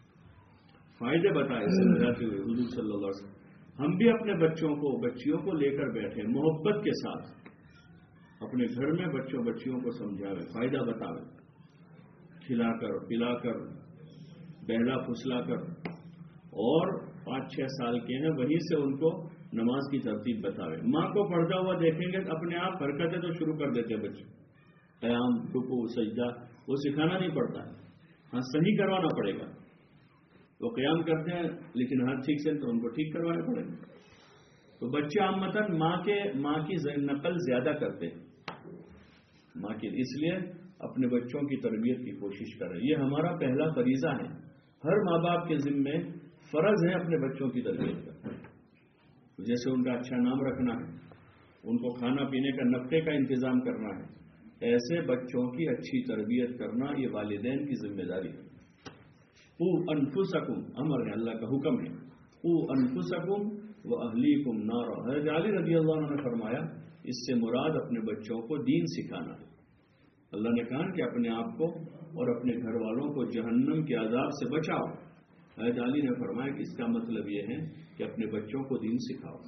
فائدے بتائے سمجھاتے ہوئے حضور صلی اللہ علیہ وسلم. ہم بھی اپنے بچوں کو، بچیوں کو لے کر بیٹھے محبت کے ساتھ اپنے گھر میں بچوں بچیوں کو سمجھاوے، فائدہ بتاوے، کھلا کر پلا کر بہلا پھسلا کر. اور پانچ چھ سال کے ہیں وہیں سے ان کو نماز کی ترتیب بتاوے. ماں کو پڑھتا ہوا دیکھیں گے اپنے آپ حرکتیں تو شروع کر دیتے بچے، قیام، رکوع، سجدہ، وہ سکھانا نہیں پڑتا ہے، ہاں صحیح کروانا پڑے گا. وہ قیام کرتے ہیں لیکن ہاتھ ٹھیک سے تو ان کو ٹھیک کروانا پڑے گا. تو بچے عامتاً ماں کے ماں کی نقل زیادہ کرتے ہیں ماں کی. اس لیے اپنے بچوں کی تربیت کی کوشش کریں. یہ ہمارا پہلا فریضہ ہے. ہر ماں باپ کے ذمے فرض ہے اپنے بچوں کی تربیت کرنا. جیسے ان کا اچھا نام رکھنا ہے، ان کو کھانا پینے کا نفقے کا انتظام کرنا ہے، ایسے بچوں کی اچھی تربیت کرنا یہ والدین کی ذمہ داری ہے. قو انفسکم، امر ہے، اللہ کا حکم ہے. قو انفسکم و اہلیکم نارا. حضرت علی رضی اللہ عنہ نے فرمایا اس سے مراد اپنے بچوں کو دین سکھانا ہے. اللہ نے کہا کہ اپنے آپ کو اور اپنے گھر والوں کو جہنم کے عذاب سے بچاؤ. حضرت علی نے فرمایا کہ اس کا مطلب یہ ہے کہ اپنے بچوں کو دین سکھاؤ.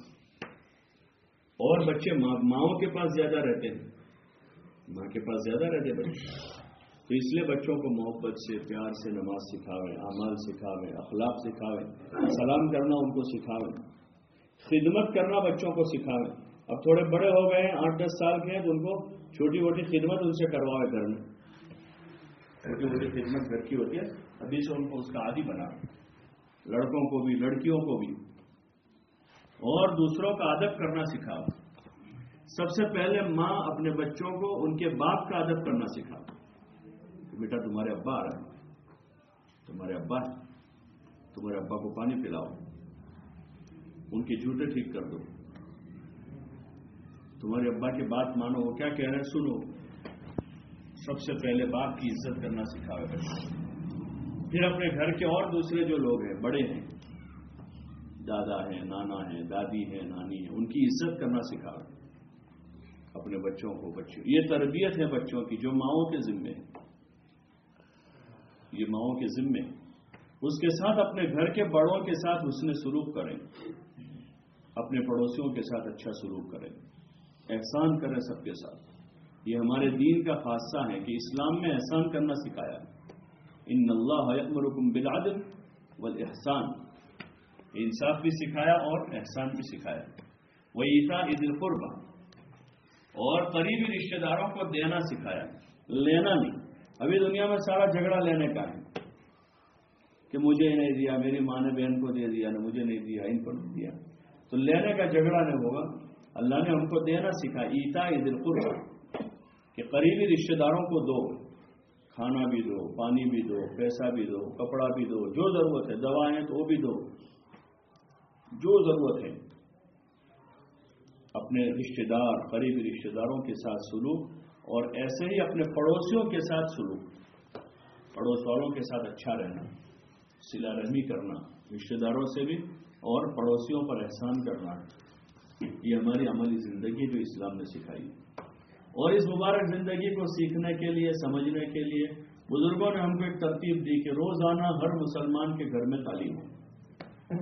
اور بچے ماؤں کے پاس زیادہ رہتے ہیں، ماں کے پاس زیادہ رہتے بچے، تو اس لیے بچوں کو محبت سے، پیار سے نماز سکھاویں، اعمال سکھاویں، اخلاق سکھاویں، سلام کرنا ان کو سکھاویں، خدمت کرنا بچوں کو سکھاویں. اب تھوڑے بڑے ہو گئے ہیں، آٹھ دس سال کے ہیں، تو ان کو چھوٹی موٹی خدمت ان سے کرواوے گھر میں. چھوٹی موٹی خدمت گھر کی ہوتی ہے، ابھی سے ان کو اس کا عادی بنا، لڑکوں کو بھی لڑکیوں کو بھی. اور دوسروں کا ادب کرنا سکھاؤ. سب سے پہلے ماں اپنے بچوں کو ان کے باپ کا ادب کرنا سکھاؤ. بیٹا تمہارے ابا آ رہے ہیں، تمہارے ابا تمہارے ابا کو پانی پلاؤ، ان کے جوتے ٹھیک کر دو، تمہارے ابا کی بات مانو، وہ کیا کہہ رہے ہیں سنو. سب سے پہلے باپ کی عزت کرنا سکھاؤ بچوں. پھر اپنے گھر کے اور دوسرے جو لوگ ہیں، بڑے ہیں، دادا ہیں، نانا ہیں، دادی ہیں، نانی ہیں، ان کی عزت کرنا سکھاؤ اپنے بچوں کو. بچوں یہ تربیت ہے بچوں کی جو ماؤں کے ذمے ہے، یہ ماؤں کے ذمے. اس کے ساتھ اپنے گھر کے بڑوں کے ساتھ حسن سلوک کریں، اپنے پڑوسیوں کے ساتھ اچھا سلوک کریں، احسان کریں سب کے ساتھ. یہ ہمارے دین کا خاصہ ہے کہ اسلام میں احسان کرنا سکھایا. ان اللہ یأمرکم بالعدل والاحسان، انصاف بھی سکھایا اور احسان بھی سکھایا. وایتاء ذی القربى، اور قریبی رشتہ داروں کو دینا سکھایا، لینا نہیں. ابھی دنیا میں سارا جھگڑا لینے کا ہے کہ مجھے نہیں دیا، میری ماں نے بہن کو دے دیا، نہ مجھے نہیں دیا، ان کو نہیں دیا. تو لینے کا جھگڑا نہیں ہوگا. اللہ نے ہم کو دینا سکھا. ایتاء ذی القربى کہ قریبی رشتہ داروں کو دو، کھانا بھی دو، پانی بھی دو، پیسہ بھی دو، کپڑا بھی دو، جو ضرورت ہے، دوائیں تو وہ بھی دو، جو ضرورت ہے. اپنے رشتہ دار، قریبی رشتہ داروں کے ساتھ سلوک، اور ایسے ہی اپنے پڑوسیوں کے ساتھ سلوک، پڑوس والوں کے ساتھ اچھا رہنا، صلہ رحمی کرنا، رشتہ داروں سے بھی اور پڑوسیوں پر احسان کرنا. یہ ہماری عملی زندگی جو اسلام نے سکھائی. اور اس مبارک زندگی کو سیکھنے کے لیے، سمجھنے کے لیے بزرگوں نے ہم کو ایک ترتیب دی کہ روزانہ ہر مسلمان کے گھر میں تعلیم ہو.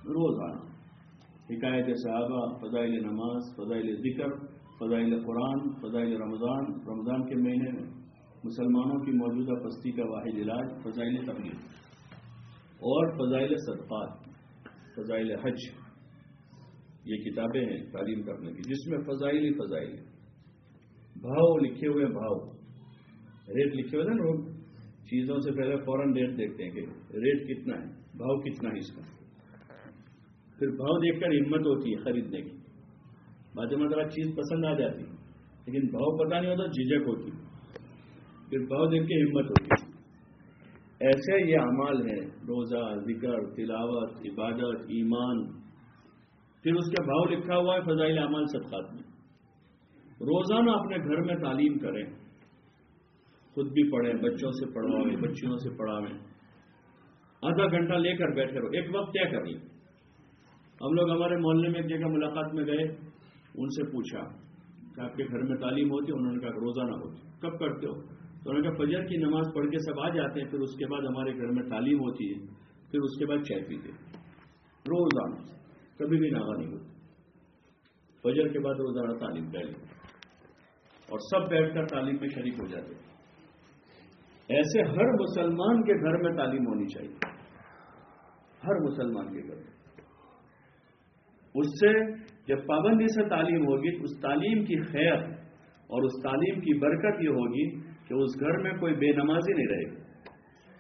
روزانہ حکایت صحابہ، فضائل نماز، فضائل ذکر، فضائل قرآن، فضائل رمضان، رمضان کے مہینے میں مسلمانوں کی موجودہ پستی کا واحد علاج فضائل تبلیغ اور فضائل صدقات، فضائل حج، یہ کتابیں ہیں تعلیم کرنے کی جس میں فضائل ہی فضائل بھاؤ لکھے ہوئے، بھاؤ ریٹ لکھے ہوئے نا، لوگ چیزوں سے پہلے فوراً ریٹ دیکھتے ہیں کہ ریٹ کتنا ہے، بھاؤ کتنا ہے اس کا، پھر بھاؤ دیکھ کر ہمت ہوتی ہے خریدنے کی. بعض مرتبہ چیز پسند آ جاتی لیکن بھاؤ پتہ نہیں ہوتا، جھجک ہوتی، پھر بھاؤ دیکھ کے ہمت ہوتی. ایسے یہ اعمال ہیں، روزہ، ذکر، تلاوت، عبادت، ایمان، پھر اس کے بھاؤ لکھا ہوا ہے فضائل اعمال صدقات میں. روزانہ اپنے گھر میں تعلیم کریں، خود بھی پڑھیں، بچوں سے پڑھواویں، بچیوں سے پڑھاویں، آدھا گھنٹہ لے کر بیٹھے رہو، ایک وقت طے کر لیں. ہم لوگ ہمارے محلے میں ایک جگہ ملاقات میں گئے، ان سے پوچھا کہ آپ کے گھر میں تعلیم ہوتی ہے؟ انہوں نے کہا کہ روزانہ ہوتی. کب کرتے ہو؟ تو انہوں نے کہا فجر کی نماز پڑھ کے سب آ جاتے ہیں، پھر اس کے بعد ہمارے گھر میں تعلیم ہوتی ہے، پھر اس کے بعد چائے پیتے. روزانہ کبھی بھی ناغا نہیں ہوتی. فجر کے بعد روزانہ تعلیم پہلے، اور سب بیٹھ کر تعلیم میں شریک ہو جاتے. ایسے ہر مسلمان کے گھر میں تعلیم ہونی چاہیے، ہر مسلمان کے گھر میں. اس سے جب پابندی سے تعلیم ہوگی، اس تعلیم کی خیر اور اس تعلیم کی برکت یہ ہوگی کہ اس گھر میں کوئی بے نمازی نہیں رہے گی،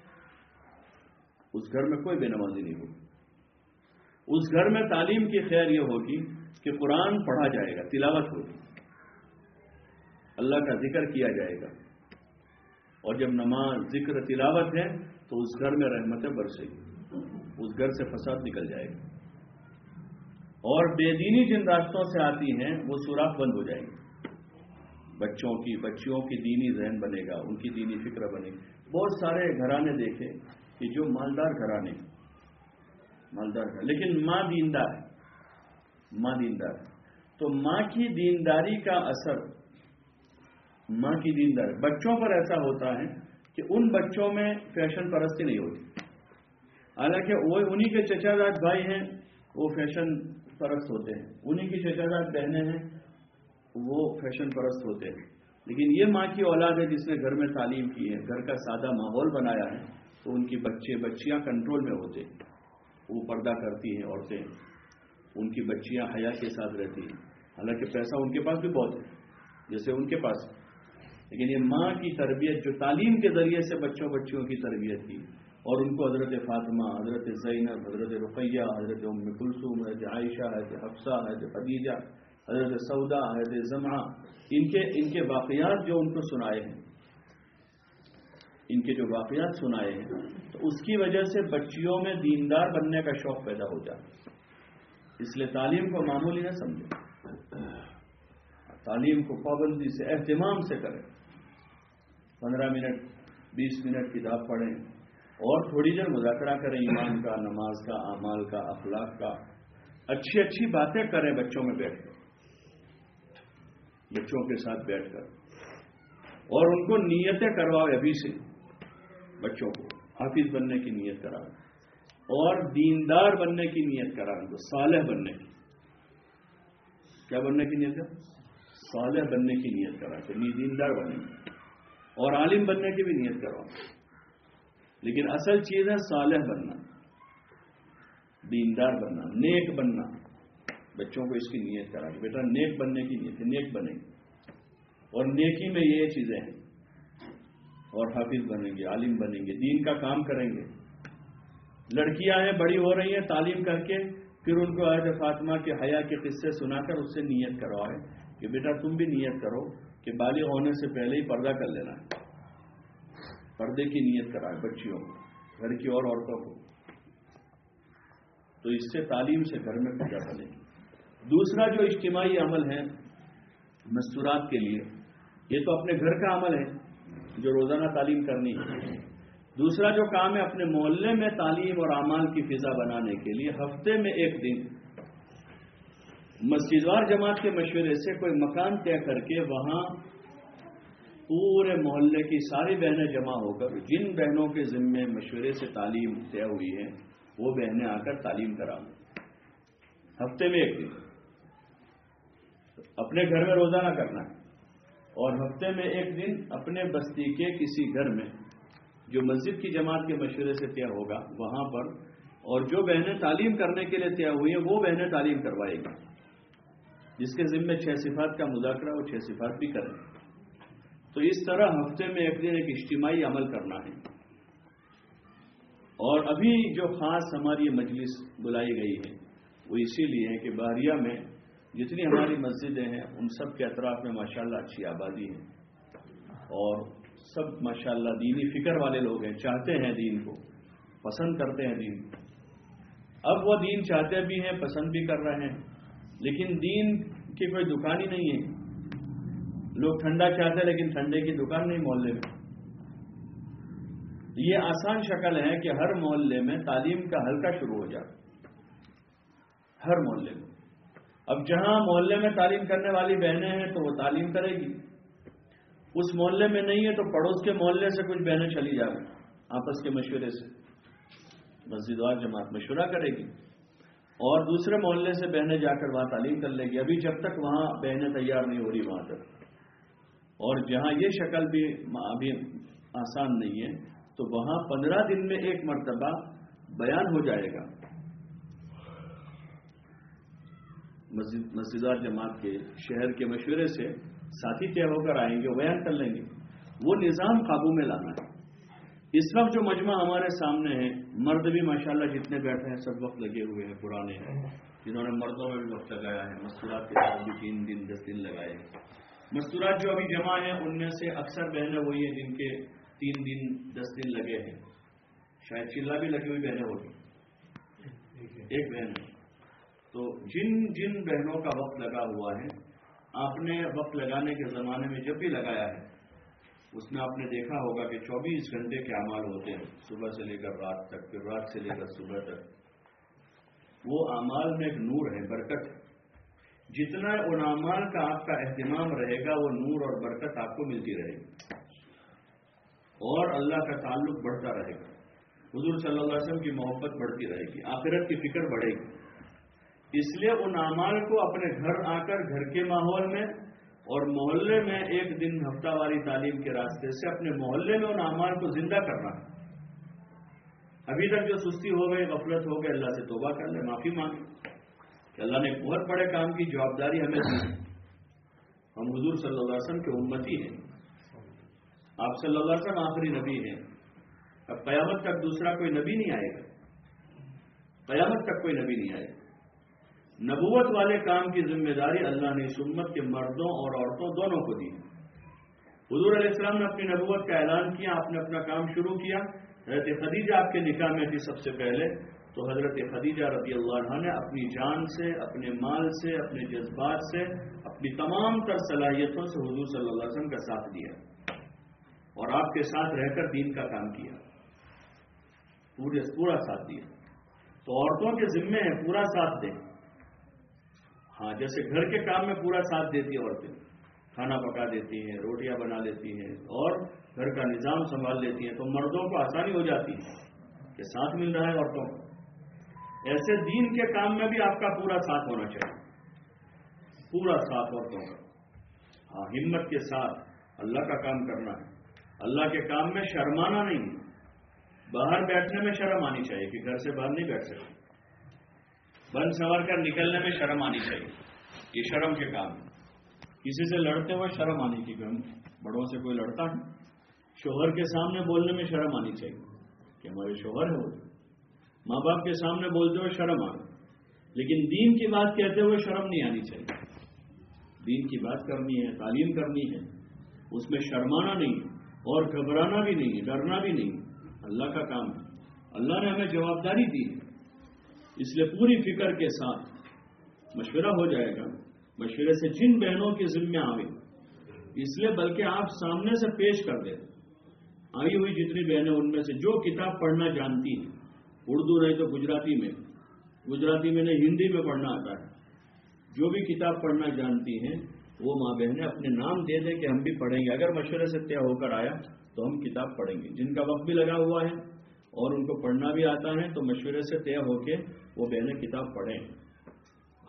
اس گھر میں کوئی بے نمازی نہیں ہوگی. اس گھر میں تعلیم کی خیر یہ ہوگی کہ قرآن پڑھا جائے گا، تلاوت ہوگی، اللہ کا ذکر کیا جائے گا، اور جب نماز، ذکر، تلاوت ہے تو اس گھر میں رحمتیں برسے گی، اس گھر سے فساد نکل جائے گا، اور بے دینی جن راستوں سے آتی ہیں وہ سوراخ بند ہو جائیں گے. بچوں کی بچیوں کی دینی ذہن بنے گا، ان کی دینی فکر بنے گی. بہت سارے گھرانے دیکھے کہ جو مالدار گھرانے مالدار گھر لیکن ماں دیندار ہے، ماں دیندار ہے، تو ماں کی دینداری کا اثر، ماں کی دینداری بچوں پر ایسا ہوتا ہے کہ ان بچوں میں فیشن پرستی نہیں ہوتی. حالانکہ وہ انہی کے چچا زاد بھائی ہیں، وہ فیشن پرست ہوتے ہیں، انہی کی چچا زاد بہنیں ہیں، وہ فیشن پرست ہوتے ہیں. لیکن یہ ماں کی اولاد ہے جس نے گھر میں تعلیم کی ہے، گھر کا سادہ ماحول بنایا ہے، تو ان کی بچے بچیاں کنٹرول میں ہوتے ہیں، وہ پردہ کرتی ہیں عورتیں، ان کی بچیاں حیا کے ساتھ رہتی ہیں. حالانکہ پیسہ ان کے پاس بھی بہت ہے جیسے ان کے پاس، لیکن یہ ماں کی تربیت جو تعلیم کے ذریعے سے بچوں بچیوں کی تربیت کی، اور ان کو حضرت فاطمہ، حضرت زینب، حضرت رقیہ، حضرت ام کلثوم، حضرت عائشہ، حضرت حفصہ، حضرت خدیجہ، حضرت سودا، حضرت زمعہ، ان کے ان کے واقعات جو ان کو سنائے ہیں، ان کے جو واقعات سنائے ہیں، تو اس کی وجہ سے بچیوں میں دیندار بننے کا شوق پیدا ہو جاتا. اس لیے تعلیم کو معمولی نہ سمجھیں، تعلیم کو پابندی سے، اہتمام سے کریں. پندرہ منٹ بیس منٹ کتاب پڑھیں، اور تھوڑی دیر مذاکرہ کریں، ایمان کا، نماز کا، اعمال کا، اخلاق کا، اچھی اچھی باتیں کریں بچوں میں بیٹھ کر، بچوں کے ساتھ بیٹھ کر، اور ان کو نیتیں کرواؤ ابھی سے، بچوں کو حافظ بننے کی نیت کراؤ، اور دیندار بننے کی نیت کراؤ، ان کو صالح بننے کی. کیا بننے کی نیت ہے؟ صالح بننے کی نیت کراؤ، کہ دیندار بنیں گے، اور عالم بننے کی بھی نیت کراؤ. لیکن اصل چیز ہے صالح بننا، دیندار بننا، نیک بننا. بچوں کو اس کی نیت کرا کہ بیٹا نیک بننے کی نیت ہے، نیک بنیں گے، اور نیکی میں یہ چیزیں ہیں، اور حافظ بنیں گے، عالم بنیں گے، دین کا کام کریں گے. لڑکیاں ہیں بڑی ہو رہی ہیں تعلیم کر کے، پھر ان کو حضرت فاطمہ کے حیا کے قصے سنا کر اس سے نیت کروائے کہ بیٹا تم بھی نیت کرو کہ بالغ ہونے سے پہلے ہی پردہ کر لینا ہے. پردے کی نیت کرائے بچیوں کو، گھر کی اور عورتوں کو، تو اس سے تعلیم سے گھر میں پردہ بنے گی. دوسرا جو اجتماعی عمل ہے مستورات کے لیے، یہ تو اپنے گھر کا عمل ہے جو روزانہ تعلیم کرنی ہے. دوسرا جو کام ہے اپنے محلے میں تعلیم اور اعمال کی فضا بنانے کے لیے ہفتے میں ایک دن مسجد وار جماعت کے مشورے سے کوئی مکان طے کر کے وہاں پورے محلے کی ساری بہنیں جمع ہو کر، جن بہنوں کے ذمے مشورے سے تعلیم طے ہوئی ہے وہ بہنیں آ کر تعلیم کراؤں. ہفتے میں ایک دن اپنے گھر میں روزہ نہ کرنا ہے، اور ہفتے میں ایک دن اپنے بستی کے کسی گھر میں جو مسجد کی جماعت کے مشورے سے طے ہوگا وہاں پر، اور جو بہنیں تعلیم کرنے کے لیے طے ہوئی ہیں وہ بہنیں تعلیم کروائے گی، جس کے ذمے چھ صفات کا مذاکرہ وہ چھ صفات بھی کریں۔ تو اس طرح ہفتے میں ایک دن ایک اجتماعی عمل کرنا ہے۔ اور ابھی جو خاص ہماری مجلس بلائی گئی ہے وہ اسی لیے ہے کہ بحریہ میں جتنی ہماری مسجدیں ہیں ان سب کے اطراف میں ماشاءاللہ اچھی آبادی ہے، اور سب ماشاءاللہ دینی فکر والے لوگ ہیں، چاہتے ہیں دین کو، پسند کرتے ہیں دین کو۔ اب وہ دین چاہتے بھی ہیں، پسند بھی کر رہے ہیں، لیکن دین کی کوئی دکان ہی نہیں ہے۔ لوگ ٹھنڈا چاہتے ہیں لیکن ٹھنڈے کی دکان نہیں محلے میں۔ یہ آسان شکل ہے کہ ہر محلے میں تعلیم کا حلقہ شروع ہو جائے، ہر محلے میں۔ اب جہاں محلے میں تعلیم کرنے والی بہنیں ہیں تو وہ تعلیم کرے گی، اس محلے میں نہیں ہے تو پڑوس کے محلے سے کچھ بہنیں چلی جائیں آپس کے مشورے سے، مسجد وار جماعت مشورہ کرے گی، اور دوسرے محلے سے بہنیں جا کر وہاں تعلیم کر لے گی۔ ابھی جب تک وہاں بہنیں تیار نہیں ہو رہی وہاں تک، اور جہاں یہ شکل بھی ابھی آسان نہیں ہے تو وہاں پندرہ دن میں ایک مرتبہ بیان ہو جائے گا، مسجد مسجدار جماعت کے شہر کے مشورے سے ساتھی طے ہو کر آئیں گے، وہ بیان کر لیں گے۔ وہ نظام قابو میں لانا ہے۔ اس وقت جو مجمع ہمارے سامنے ہے، مرد بھی ماشاءاللہ جتنے بیٹھے ہیں سب وقت لگے ہوئے ہیں، پرانے ہیں، جنہوں نے مردوں میں بھی وقت لگایا ہے، مستورات کے ساتھ بھی تین دن دس دن لگائے۔ مستورات جو ابھی جمع ہیں ان میں سے اکثر بہنیں وہی ہیں جن کے تین دن دس دن لگے ہیں، شاید چلا بھی لگی ہوئی بہنیں ہوگی، ایک بہن ہے۔ تو جن جن بہنوں کا وقت لگا ہوا ہے، آپ نے وقت لگانے کے زمانے میں جب بھی لگایا ہے اس میں آپ نے دیکھا ہوگا کہ چوبیس گھنٹے کے اعمال ہوتے ہیں، صبح سے لے کر رات تک، پھر رات سے لے کر صبح تک۔ وہ اعمال میں ایک نور ہے، برکت ہے۔ جتنا ان اعمال کا آپ کا اہتمام رہے گا وہ نور اور برکت آپ کو ملتی رہے گی، اور اللہ کا تعلق بڑھتا رہے گا، حضور صلی اللہ علیہ وسلم کی محبت بڑھتی رہے گی، آخرت کی فکر بڑھے گی۔ اس لیے ان اعمال کو اپنے گھر آ کر گھر کے ماحول میں اور محلے میں ایک دن ہفتہ واری تعلیم کے راستے سے اپنے محلے میں ان اعمال کو زندہ کرنا ہے۔ ابھی تک جو سستی ہو گئی، غفلت ہو گئی، اللہ سے توبہ کر لے، معافی مانگے کہ اللہ نے ایک بہت بڑے کام کی جوابداری ہمیں دی ہے۔ ہم حضور صلی اللہ علیہ وسلم کے امتی ہیں، آپ صلی اللہ علیہ وسلم آخری نبی ہیں، اب قیامت تک دوسرا کوئی نبی نہیں آئے گا، قیامت تک کوئی نبی نہیں آئے گا۔ نبوت والے کام کی ذمہ داری اللہ نے اس امت کے مردوں اور عورتوں دونوں کو دی۔ حضور علیہ السلام نے اپنی نبوت کا اعلان کیا، آپ نے اپنا کام شروع کیا۔ حضرت خدیجہ آپ کے نکاح میں تھی سب سے پہلے، تو حضرت خدیجہ رضی اللہ عنہا نے اپنی جان سے، اپنے مال سے، اپنے جذبات سے، اپنی تمام تر صلاحیتوں سے حضور صلی اللہ علیہ وسلم کا ساتھ دیا، اور آپ کے ساتھ رہ کر دین کا کام کیا، پورے پورا ساتھ دیا۔ تو عورتوں کے ذمے ہے پورا ساتھ دیں۔ ہاں، جیسے گھر کے کام میں پورا ساتھ دیتی ہیں عورتیں، کھانا پکا دیتی ہیں، روٹیاں بنا لیتی ہیں اور گھر کا نظام سنبھال لیتی ہیں، تو مردوں کو آسانی ہو جاتی ہے کہ ساتھ مل رہا ہے عورتوں کو۔ ایسے دین کے کام میں بھی آپ کا پورا ساتھ ہونا چاہیے، پورا ساتھ عورتوں کا۔ ہاں، ہمت کے ساتھ اللہ کا کام کرنا ہے، اللہ کے کام میں شرمانا نہیں ہے۔ باہر بیٹھنے میں شرم آنی چاہیے کہ گھر سے باہر نہیں بیٹھ سکتے، بن سنور کر نکلنے میں شرم آنی چاہیے، یہ شرم کے کام ہے۔ کسی سے لڑتے ہوئے شرم آنی چاہیے، ہم بڑوں سے کوئی لڑتا ہے، شوہر کے سامنے بولنے میں شرم آنی چاہیے کہ ہمارے شوہر ہے، وہ ماں باپ کے سامنے بولتے ہوئے شرم آنا، لیکن دین کی بات کہتے ہوئے شرم نہیں آنی چاہیے۔ دین کی بات کرنی ہے، تعلیم کرنی ہے، اس میں شرمانا نہیں اور گھبرانا بھی نہیں، ڈرنا بھی نہیں، اللہ کا کام ہے، اللہ نے ہمیں جوابداری دی ہے، اس لیے پوری فکر کے ساتھ مشورہ ہو جائے گا۔ مشورے سے جن بہنوں کی ذمہ آئے، اس لیے بلکہ آپ سامنے سے پیش کر دیں، آئی ہوئی جتنی بہنیں ان میں سے جو کتاب پڑھنا جانتی ہیں، اردو نہیں تو گجراتی میں، گجراتی میں نہیں ہندی میں پڑھنا آتا ہے، جو بھی کتاب پڑھنا جانتی ہیں وہ ماں بہنیں اپنے نام دے دیں کہ ہم بھی پڑھیں گے۔ اگر مشورے سے طے ہو کر آیا تو ہم کتاب پڑھیں گے۔ جن کا وقت بھی لگا ہوا ہے اور ان کو پڑھنا بھی آتا ہے تو مشورے سے طے ہو کے وہ بہنیں کتاب پڑھیں۔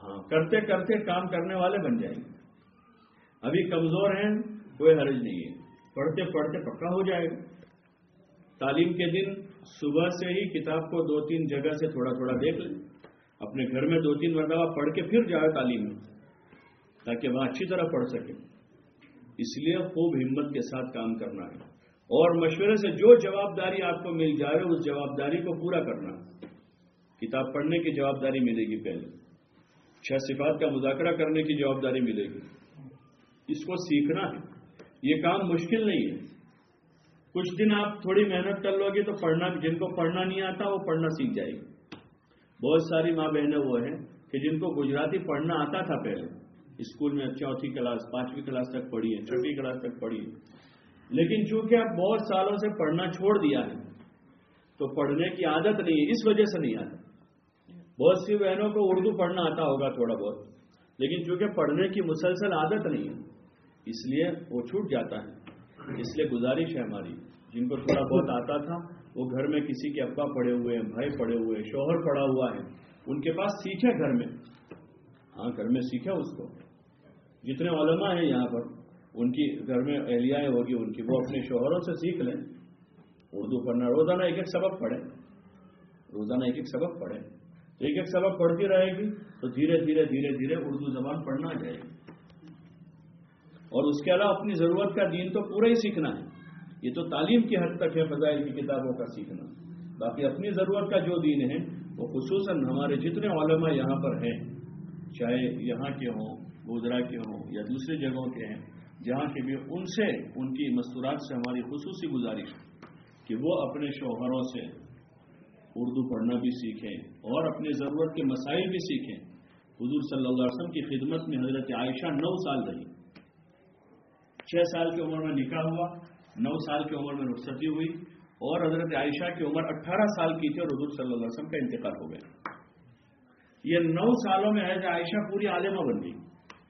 ہاں کرتے کرتے کام کرنے والے بن جائیں گے. ابھی کمزور ہیں کوئی حرج نہیں ہے, پڑھتے پڑھتے پکا ہو جائے گا. تعلیم کے دن صبح سے ہی کتاب کو دو تین جگہ سے تھوڑا تھوڑا دیکھ لیں, اپنے گھر میں دو تین مرتبہ پڑھ کے پھر جائے تعلیم میں, تاکہ وہاں اچھی طرح پڑھ سکیں. اس لیے خوب ہمت کے ساتھ کام کرنا ہے, اور مشورے سے جو جواب داری آپ کو مل جائے اس جواب داری کو پورا کرنا. کتاب پڑھنے کی جواب داری ملے گی, پہلے چھ صفات کا مذاکرہ کرنے کی جواب داری ملے گی. اس کو سیکھنا ہے, یہ کام مشکل نہیں ہے. کچھ دن آپ تھوڑی محنت کر لو گے تو پڑھنا, جن کو پڑھنا نہیں آتا وہ پڑھنا سیکھ جائے گی. بہت ساری ماں بہنیں وہ ہیں کہ جن کو گجراتی پڑھنا آتا تھا پہلے, اسکول میں چوتھی کلاس پانچویں کلاس تک پڑھی ہے, چھٹی کلاس تک پڑھی ہے, لیکن چونکہ اب بہت سالوں سے پڑھنا چھوڑ دیا ہے تو پڑھنے کی عادت نہیں ہے, اس وجہ سے نہیں آتا. بہت سی بہنوں کو اردو پڑھنا آتا ہوگا تھوڑا بہت, لیکن چونکہ پڑھنے کی مسلسل عادت نہیں ہے اس لیے وہ چھوٹ جاتا ہے. اس لیے گزارش ہے ہماری, جن کو تھوڑا بہت آتا تھا وہ گھر میں کسی کے ابا پڑے ہوئے ہیں, بھائی پڑے ہوئے ہیں, شوہر پڑا ہوا ہے, ان کے پاس سیکھے گھر میں. ہاں گھر میں سیکھے اس کو. جتنے علماء ہیں یہاں پر ان کی گھر میں اہلیائیں ہوگی ان کی, وہ اپنے شوہروں سے سیکھ لیں اردو پڑھنا. روزانہ ایک ایک سبق پڑھیں, روزانہ ایک ایک سبق پڑھیں تو ایک ایک سبق پڑھتی رہے گی تو دھیرے دھیرے دھیرے دھیرے اردو زبان پڑھنا آ جائے گی. اور اس کے علاوہ اپنی ضرورت کا دین تو پورا ہی سیکھنا ہے. یہ تو تعلیم کی حد تک ہے فضائل کی کتابوں کا سیکھنا. باقی اپنی ضرورت کا جو دین ہے وہ خصوصاً ہمارے جتنے علماء یہاں پر ہیں, چاہے یہاں کے ہوں, گودرا کے ہوں یا دوسری جگہوں کے ہیں, جہاں کے بھی, ان سے ان کی مستورات سے ہماری خصوصی گزارش کہ وہ اپنے شوہروں سے اردو پڑھنا بھی سیکھیں اور اپنی ضرورت کے مسائل بھی سیکھیں. حضور صلی اللہ علیہ وسلم کی خدمت میں حضرت عائشہ نو سال رہی. چھ سال کی عمر میں نکاح ہوا, نو سال کی عمر میں رخصتی ہوئی, اور حضرت عائشہ کی عمر اٹھارہ سال کی تھی اور حضور صلی اللہ علیہ وسلم کا انتقال ہو گیا. یہ نو سالوں میں حضرت عائشہ پوری عالمہ بن گئی.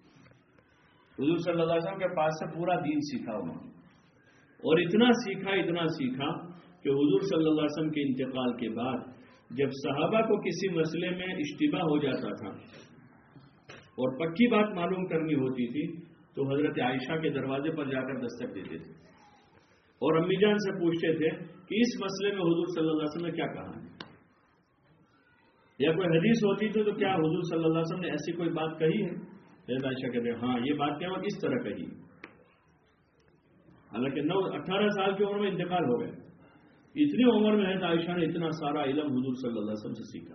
حضور صلی اللہ علیہ وسلم کے پاس سے پورا دین سیکھا انہوں نے, اور اتنا سیکھا اتنا سیکھا کہ حضور صلی اللہ علیہ وسلم کے انتقال کے بعد جب صحابہ کو کسی مسئلے میں اشتباہ ہو جاتا تھا اور پکی بات معلوم کرنی ہوتی تھی تو حضرت عائشہ کے دروازے پر جا کر دستک دیتے تھے اور امی جان سے پوچھتے تھے کہ اس مسئلے میں حضور صلی اللہ علیہ وسلم نے کیا کہا ہے, یا کوئی حدیث ہوتی تھی تو کیا حضور صلی اللہ علیہ وسلم نے ایسی کوئی بات کہی ہے. حضرت عائشہ کہتے ہیں ہاں یہ بات کیا ہوا کس طرح کہی. حالانکہ نو اٹھارہ سال کی عمر میں انتقال ہو گئے, اتنی عمر میں حضرت عائشہ نے اتنا سارا علم حضور صلی اللہ علیہ وسلم سے سیکھا.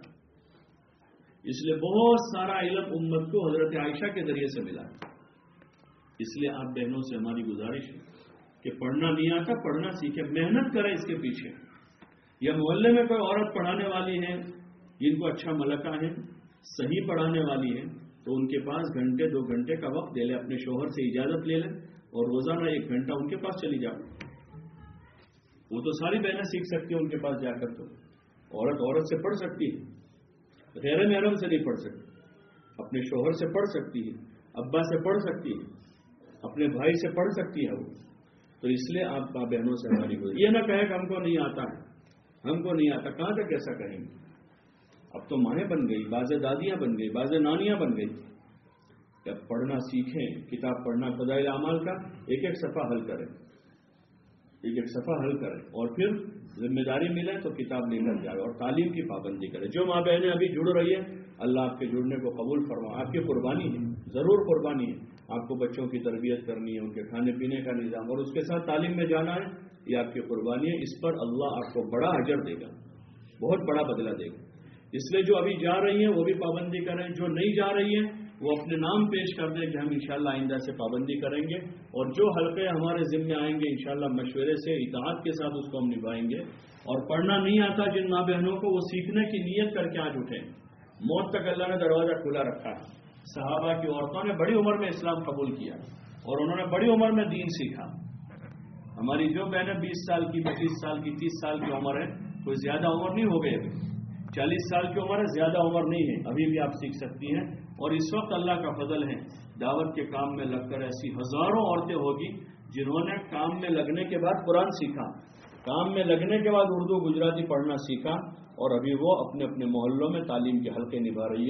اس لیے بہت سارا علم امت کو حضرت عائشہ کے ذریعے سے ملا. اس لیے آپ بہنوں سے ہماری گزارش ہے کہ پڑھنا نہیں آتا پڑھنا سیکھے, محنت کریں اس کے پیچھے. یا محلے میں کوئی عورت پڑھانے والی ہے جن کو اچھا ملکہ ہے, صحیح پڑھانے والی ہے, تو ان کے پاس گھنٹے دو گھنٹے کا وقت دے لیں, اپنے شوہر سے اجازت لے لیں اور روزانہ ایک گھنٹہ ان کے پاس چلی جاؤ. وہ تو ساری بہنیں سیکھ سکتی ہیں ان کے پاس جا کر. تو عورت عورت سے پڑھ سکتی ہے, غیر محرم سے نہیں پڑھ سکتی, اپنے شوہر سے پڑھ سکتی ہے, ابا سے پڑھ سکتی ہے, اپنے بھائی سے پڑھ سکتی ہے وہ. تو اس لیے آپ بہنوں سے ہماری گزارش, یہ نہ کہے کہ ہم کو نہیں آتا ہے, ہم کو نہیں آتا, کہاں تک ایسا کہیں گے. اب تو مائیں بن گئی, بازیں دادیاں بن گئی, بازیں نانیاں بن گئی. جب پڑھنا سیکھیں, کتاب پڑھنا فضائل اعمال کا ایک ایک صفحہ حل کریں, ایک ایک صفحہ حل کریں, اور پھر ذمہ داری ملے تو کتاب لے کر جائے اور تعلیم کی پابندی کرے. جو ماں بہنیں ابھی جڑ رہی ہیں اللہ آپ کے جڑنے کو قبول فرما. آپ کی قربانی ہے, ضرور قربانی ہے. آپ کو بچوں کی تربیت کرنی ہے, ان کے کھانے پینے کا نظام, اور اس کے ساتھ تعلیم میں جانا ہے, یہ آپ کی قربانی ہے. اس پر اللہ آپ کو بڑا اجر دے گا, بہت بڑا بدلہ دے گا. اس لیے جو ابھی جا رہی ہیں وہ بھی پابندی کریں, جو نہیں جا رہی ہیں وہ اپنے نام پیش کر دیں کہ ہم انشاءاللہ آئندہ سے پابندی کریں گے, اور جو حلقے ہمارے ذمہ آئیں گے انشاءاللہ مشورے سے اطاعت کے ساتھ اس کو ہم نبھائیں گے. اور پڑھنا نہیں آتا جن ماں بہنوں کو, وہ سیکھنے کی نیت کر کے آج اٹھیں. موت تک اللہ نے دروازہ کھلا رکھا ہے. صحابہ کی عورتوں نے بڑی عمر میں اسلام قبول کیا اور انہوں نے بڑی عمر میں دین سیکھا. ہماری جو بہنیں بیس سال کی, پچیس سال کی, تیس سال کی عمر ہے, کوئی زیادہ عمر نہیں ہو گئی, ابھی چالیس سال کی عمر ہے, زیادہ عمر نہیں ہے, ابھی بھی آپ سیکھ سکتی ہیں. اور اس وقت اللہ کا فضل ہے, دعوت کے کام میں لگ کر ایسی ہزاروں عورتیں ہوگی جنہوں نے کام میں لگنے کے بعد قرآن سیکھا, کام میں لگنے کے بعد اردو گجراتی پڑھنا سیکھا, اور ابھی وہ اپنے اپنے محلوں میں تعلیم کے حلقے نبھا رہی ہے.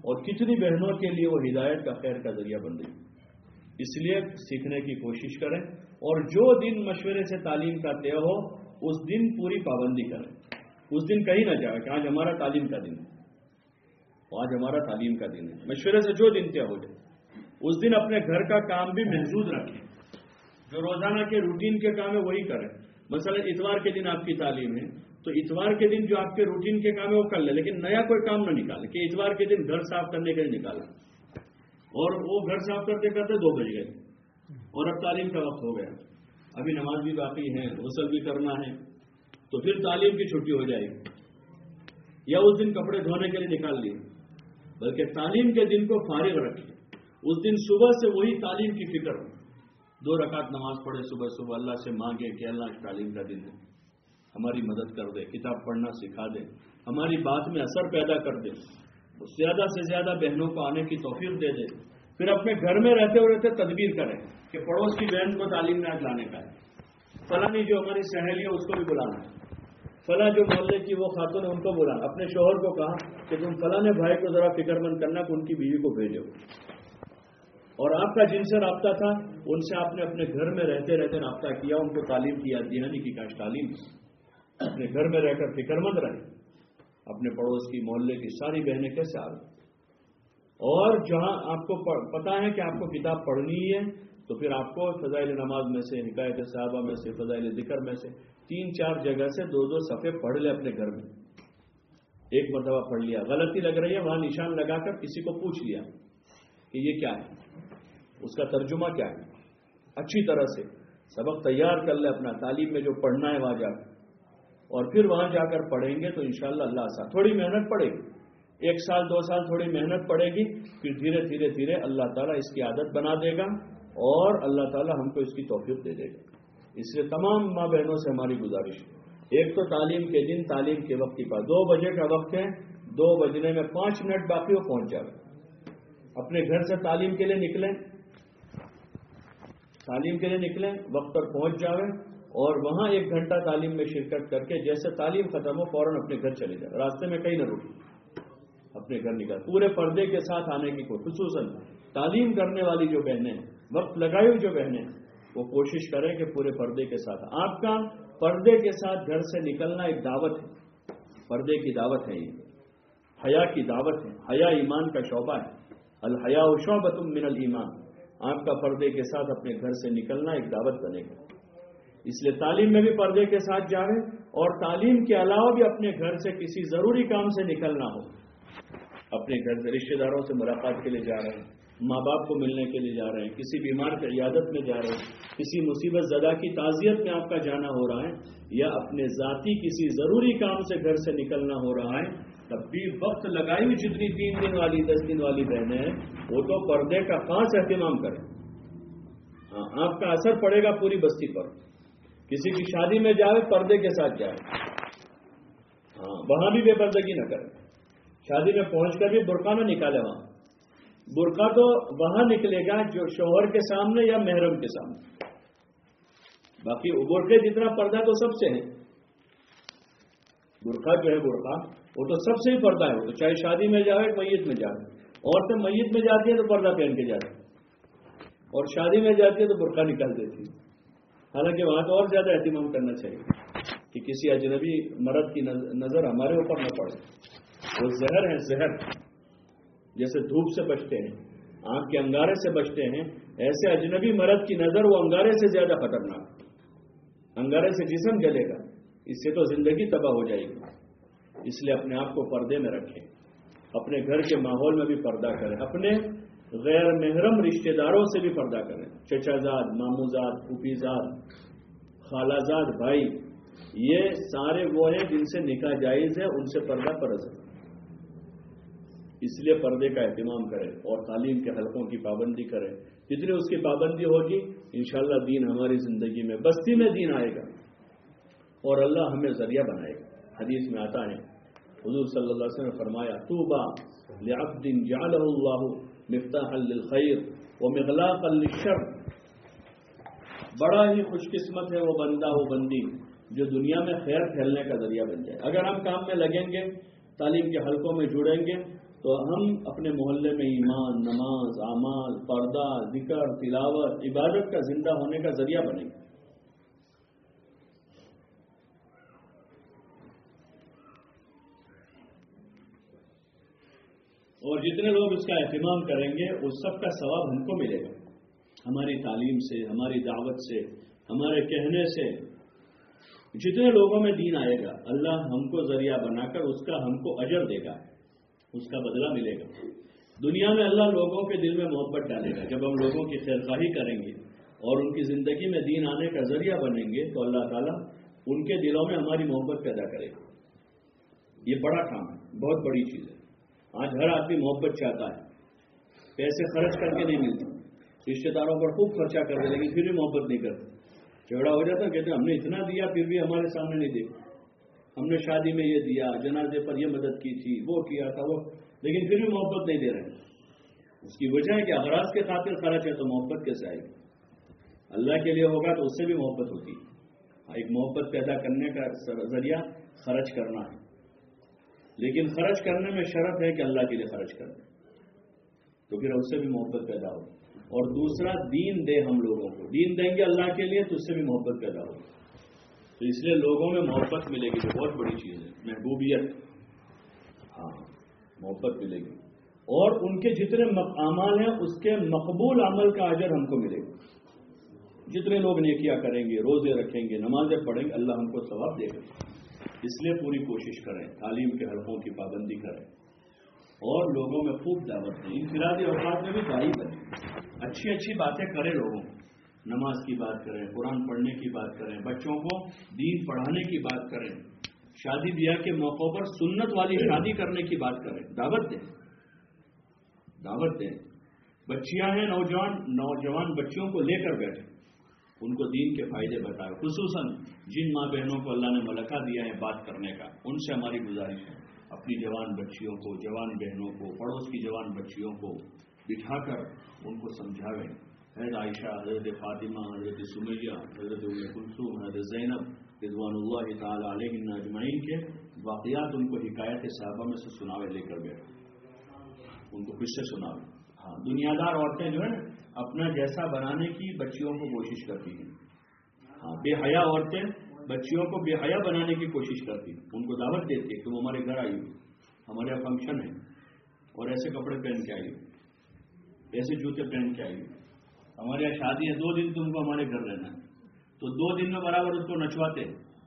اور کتنی بہنوں کے لیے وہ ہدایت کا خیر کا ذریعہ بن رہی. اس لیے سیکھنے کی کوشش کریں اور جو دن مشورے سے تعلیم کا طے ہو اس دن پوری پابندی کریں. اس دن کہیں نہ جائے کہ آج ہمارا تعلیم کا دن ہے، آج ہمارا تعلیم کا دن ہے. مشورے سے جو دن طے ہو جائے اس دن اپنے گھر کا کام بھی محدود رکھیں. جو روزانہ کے روٹین کے کام ہے وہی کریں. مثلا اتوار کے دن آپ کی تعلیم ہے تو اتوار کے دن جو آپ کے روٹین کے کام ہے وہ کر لیں، لیکن نیا کوئی کام نہ نکالیں کہ اتوار کے دن گھر صاف کرنے کے لیے نکالا اور وہ گھر صاف کرتے کرتے دو بج گئے اور اب تعلیم کا وقت ہو گیا، ابھی نماز بھی باقی ہے، غسل بھی کرنا ہے، تو پھر تعلیم کی چھٹی ہو جائے گی. یا اس دن کپڑے دھونے کے لیے نکال لیے، بلکہ تعلیم کے دن کو فارغ رکھیں. اس دن صبح سے وہی تعلیم کی فکر ہو. دو رکعت نماز پڑھے صبح صبح، اللہ سے مانگے کہ اللہ تعلیم کا دن ہے، ہماری مدد کر دے، کتاب پڑھنا سکھا دے، ہماری بات میں اثر پیدا کر دے، زیادہ سے زیادہ بہنوں کو آنے کی توفیق دے دے. پھر اپنے گھر میں رہتے ہوئے رہتے تدبیر کریں کہ پڑوس کی بہن کو تعلیم میں لانے کا ہے، فلانی جو ہماری سہیلی ہے اس کو بھی بلانا ہے، فلاں جو محلے کی وہ خاتون ہے ان کو بلانا. اپنے شوہر کو کہا کہ تم فلاں بھائی کو ذرا فکر مند کرنا کہ ان کی بیوی کو بھیجو، اور آپ کا جن سے رابطہ تھا ان سے آپ نے اپنے گھر میں رہتے رہتے رابطہ کیا، ان کو تعلیم کی یاد دہانی کی. کاش تعلیم اپنے گھر میں رہ کر فکر مند رہیں. اپنے پڑوس کی محلے کی ساری بہنیں کیسے آ رہی، اور جہاں آپ کو پتا ہے کہ آپ کو کتاب پڑھنی ہے تو پھر آپ کو فضائل نماز میں سے، حکایت صحابہ میں سے، فضائل ذکر میں سے تین چار جگہ سے دو دو صفحے پڑھ لے اپنے گھر میں. ایک مرتبہ پڑھ لیا، غلطی لگ رہی ہے وہاں نشان لگا کر کسی کو پوچھ لیا کہ یہ کیا ہے، اس کا ترجمہ کیا ہے، اچھی طرح سے سبق تیار کر لے اپنا. تعلیم میں جو پڑھنا ہے وہاں جا کر، اور پھر وہاں جا کر پڑھیں گے تو انشاءاللہ اللہ آسان. تھوڑی محنت پڑے گی، ایک سال دو سال تھوڑی محنت پڑے گی، پھر دھیرے دھیرے دھیرے اللہ تعالیٰ اس کی عادت بنا دے گا اور اللہ تعالیٰ ہم کو اس کی توفیق دے دے گا. اس لیے تمام ماں بہنوں سے ہماری گزارش ہے، ایک تو تعلیم کے دن تعلیم کے وقت کی پاس، دو بجے کا وقت ہے، دو بجنے میں پانچ منٹ باقی وہ پہنچ جائے. اپنے گھر سے تعلیم کے لیے نکلیں، تعلیم کے لیے نکلیں، وقت پر پہنچ جاویں اور وہاں ایک گھنٹہ تعلیم میں شرکت کر کے جیسے تعلیم ختم ہو فوراً اپنے گھر چلے جائیں، راستے میں کہیں نہ رکیں، اپنے گھر نکل. پورے پردے کے ساتھ آنے کی کوئی، خصوصاً تعلیم کرنے والی جو بہنیں ہیں، وقت لگائی ہوئی جو بہنیں ہیں، وہ کوشش کریں کہ پورے پردے کے ساتھ. آپ کا پردے کے ساتھ گھر سے نکلنا ایک دعوت ہے، پردے کی دعوت ہے، یہ حیا کی دعوت ہے. حیا ایمان کا شعبہ ہے، الحیاء شعبۃ من الایمان. آپ کا پردے کے ساتھ اپنے گھر سے نکلنا ایک دعوت بنے گا. اس لیے تعلیم میں بھی پردے کے ساتھ جائیں اور تعلیم کے علاوہ بھی اپنے گھر سے کسی ضروری کام سے نکلنا ہو. اپنے گھر سے رشتہ داروں سے ملاقات کے لیے جا رہے ہیں، ماں باپ کو ملنے کے لیے جا رہے ہیں، کسی بیمار کی عیادت میں جا رہے ہیں، کسی مصیبت زدہ کی تعزیت میں آپ کا جانا ہو رہا ہے، یا اپنے ذاتی کسی ضروری کام سے گھر سے نکلنا ہو رہا ہے، تب بھی وقت لگائی ہوئی جتنی تین دن والی دس دن والی بہنیں ہیں وہ تو پردے کا خاص اہتمام کریں. ہاں، آپ کا اثر پڑے گا پوری بستی پر. کسی کی شادی میں جائے پردے کے ساتھ جائے، ہاں وہاں بھی بے پردگی نہ کریں. شادی میں پہنچ کر بھی برقع نہ نکالے. وہاں برقع تو وہاں نکلے گا جو شوہر کے سامنے یا محرم کے سامنے، باقی برقعے جتنا پردہ تو سب سے ہے. برقع جو ہے برقع وہ تو سب سے ہی پردہ ہے، وہ تو چاہے شادی میں جائے میت میں جائے. عورتیں میت میں جاتی ہیں تو پردہ پہن کے جاتی ہیں اور شادی میں جاتی ہے تو برقع نکال دیتی ہے. حالانکہ وہاں تو اور زیادہ اہتمام کرنا چاہیے کہ کسی اجنبی مرد کی نظر ہمارے اوپر نہ پڑے. وہ زہر ہے، زہر. جیسے دھوپ سے بچتے ہیں، آنکھ کے انگارے سے بچتے ہیں، ایسے اجنبی مرد کی نظر وہ انگارے سے زیادہ خطرناک. انگارے سے جسم جلے گا، اس سے تو زندگی تباہ ہو جائے گی. اس لیے اپنے آپ کو پردے میں رکھیں، اپنے گھر کے ماحول میں بھی پردہ کریں، اپنے غیر محرم رشتہ داروں سے بھی پردہ کریں. چچا زاد، مامو زاد، پھوپھی زاد، خالہ زاد بھائی، یہ سارے وہ ہیں جن سے نکاح جائز ہے، ان سے پردہ فرض ہے. اس لیے پردے کا اہتمام کریں اور تعلیم کے حلقوں کی پابندی کریں. جتنی اس کی پابندی ہوگی انشاءاللہ دین ہماری زندگی میں، بستی میں دین آئے گا اور اللہ ہمیں ذریعہ بنائے گا. حدیث میں آتا ہے، حضور صلی اللہ علیہ وسلم نے فرمایا، طوبی لعبد جعلہ اللہ مفتاحا للخیر ومغلاقا للشر. بڑا ہی خوش قسمت ہے وہ بندہ، وہ بندی جو دنیا میں خیر پھیلنے کا ذریعہ بن جائے. اگر ہم کام میں لگیں گے، تعلیم کے حلقوں میں جڑیں گے تو ہم اپنے محلے میں ایمان، نماز، اعمال، پردہ، ذکر، تلاوت، عبادت کا زندہ ہونے کا ذریعہ بنیں گے. اور جتنے لوگ اس کا اہتمام کریں گے اس سب کا ثواب ہم کو ملے گا. ہماری تعلیم سے، ہماری دعوت سے، ہمارے کہنے سے جتنے لوگوں میں دین آئے گا اللہ ہم کو ذریعہ بنا کر اس کا ہم کو اجر دے گا، اس کا بدلہ ملے گا. دنیا میں اللہ لوگوں کے دل میں محبت ڈالے گا. جب ہم لوگوں کی خیرخواہی کریں گے اور ان کی زندگی میں دین آنے کا ذریعہ بنیں گے تو اللہ تعالیٰ ان کے دلوں میں ہماری محبت پیدا کرے گا. یہ بڑا کام ہے، بہت بڑی چیز ہے. آج ہر آدمی محبت چاہتا ہے، پیسے خرچ کر کے نہیں ملتے، رشتے داروں پر خوب خرچہ کرتے لیکن پھر بھی محبت نہیں کرتے. جھگڑا ہو جاتا، کہتے ہیں ہم نے اتنا دیا پھر بھی ہمارے سامنے نہیں دیکھا، ہم نے شادی میں یہ دیا، جنازے پر یہ مدد کی تھی، وہ کیا تھا وہ، لیکن پھر بھی محبت نہیں دے رہے. اس کی وجہ ہے کہ اغراض کے خاطر خرچ ہے تو محبت کیسے آئے گی؟ اللہ کے لیے ہوگا تو اس سے بھی محبت ہوتی ہے. ایک محبت پیدا کرنے کا ذریعہ خرچ کرنا ہے، لیکن خرچ کرنے میں شرط ہے کہ اللہ کے لیے خرچ کرنا، تو پھر اس سے بھی محبت پیدا ہو. اور دوسرا دین دے، ہم لوگوں کو دین دیں گے اللہ کے لیے تو اس سے بھی محبت پیدا ہو. تو اس لیے لوگوں میں محبت ملے گی، جو بہت بڑی چیز ہے، محبوبیت. ہاں محبت ملے گی اور ان کے جتنے اعمال ہیں اس کے مقبول عمل کا اجر ہم کو ملے گا. جتنے لوگ نیکیاں کریں گے، روزے رکھیں گے، نمازیں پڑھیں گے، اللہ ہم کو ثواب دے گا. اس لیے پوری کوشش کریں، تعلیم کے حلقوں کی پابندی کریں اور لوگوں میں خوب دعوت دیں. انفرادی اوقات میں بھی داعی بنیں، اچھی اچھی باتیں کریں، لوگوں نماز کی بات کریں، قرآن پڑھنے کی بات کریں، بچوں کو دین پڑھانے کی بات کریں، شادی بیاہ کے موقعوں پر سنت والی شادی کرنے کی بات کریں. دعوت دیں، دعوت دیں. بچیاں ہیں، نوجوان نوجوان بچیوں کو لے کر بیٹھیں، ان کو دین کے فائدے بتائیں. خصوصاً جن ماں بہنوں کو اللہ نے ملکہ دیا ہے بات کرنے کا، ان سے ہماری گزارش ہے اپنی جوان بچیوں کو، جوان بہنوں کو، پڑوس کی جوان بچیوں کو بٹھا کر ان کو سمجھاویں. حضرت عائشہ، حضرت فاطمہ، حضرت سمیہ، حضرت ام کلثوم، حضرت زینب رضوان اللہ تعالی علیہن اجمعین کے واقعات ان کو حکایت صحابہ میں سے سناوے، لے کر بیٹھے ان کو قصے سناوے. ہاں دنیا دار عورتیں جو ہیں اپنا جیسا بنانے کی بچیوں کو کوشش کرتی ہیں. ہاں بے حیا عورتیں بچیوں کو بے حیا بنانے کی کوشش کرتی ہیں. ان کو دعوت دیتی ہے، تم ہمارے گھر آئی، ہمارے یہاں فنکشن ہے اور ایسے کپڑے پہن کے آئی، ایسے جوتے پہن کے آئی، ہمارے یہاں شادی ہے، دو دن تم کو ہمارے گھر رہنا ہے. تو دو دن میں برابر اس کو نچواتے،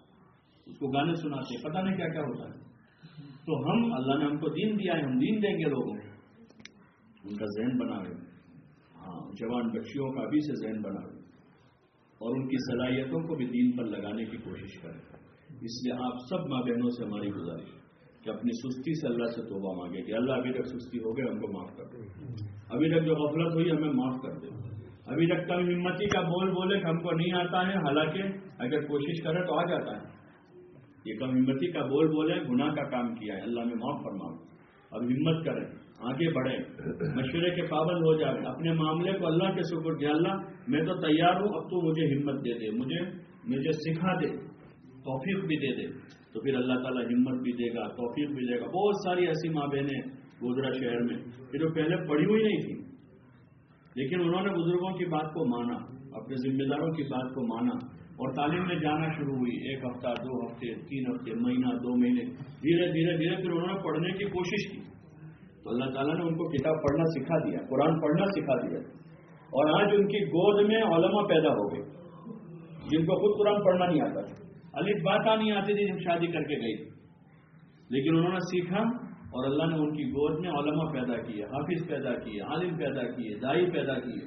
اس کو گانے سناتے، پتہ نہیں کیا کیا ہوتا ہے. تو ہم اللہ نے ہم کو دین دیا ہے، ہم دین دیں گے لوگوں کو. ان کا ذہن بنا رہے، ہاں جوان بچیوں کا بھی سے ذہن بنا رہے اور ان کی صلاحیتوں کو بھی دین پر لگانے کی کوشش کریں. اس لیے آپ سب ماں بہنوں سے ہماری گزارش کہ اپنی سستی سے اللہ سے توبہ مانگے کہ اللہ ابھی تک سستی ہو گئے، ہم کو معاف کر دے. ابھی تک جو غفلت ہوئی ہمیں معاف کر دے. ابھی تک کم ہمتی کا بول بولے کہ ہم کو نہیں آتا ہے، حالانکہ اگر کوشش کرے تو آ جاتا ہے. یہ کم ہمتی کا بول بولے، گناہ کا کام کیا ہے، اللہ نے معاف فرماؤ. اب ہمت کریں، آگے بڑھیں، مشورے کے پابند ہو جائیں، اپنے معاملے کو اللہ کے سپرد کہ اللہ میں تو تیار ہوں، اب تو مجھے ہمت دے دے، مجھے مجھے سکھا دے، توفیق بھی دے دے. تو پھر اللہ تعالیٰ ہمت بھی دے گا، توفیق بھی دے گا. بہت ساری ایسی ماں بہنیں گودرا شہر میں کہ جو پہلے پڑھی ہوئی نہیں تھی لیکن انہوں نے بزرگوں کی بات کو مانا، اپنے ذمہ داروں کی بات کو مانا اور تعلیم میں جانا شروع ہوئی. ایک ہفتہ، دو ہفتے، تین ہفتے، مہینہ، دو مہینے، دھیرے دھیرے دھیرے پھر انہوں نے پڑھنے کی کوشش کی تو اللہ تعالیٰ نے ان کو کتاب پڑھنا سکھا دیا، قرآن پڑھنا سکھا دیا. اور آج ان کی گود میں علماء پیدا ہو گئے جن کو خود قرآن پڑھنا نہیں آتا تھا، الف بات نہیں آتی تھی جب شادی کر کے گئی، لیکن انہوں نے سیکھا اور اللہ نے ان کی گود میں علماء پیدا کیے، حافظ پیدا کیے، عالم پیدا کیے، داعی پیدا کیے.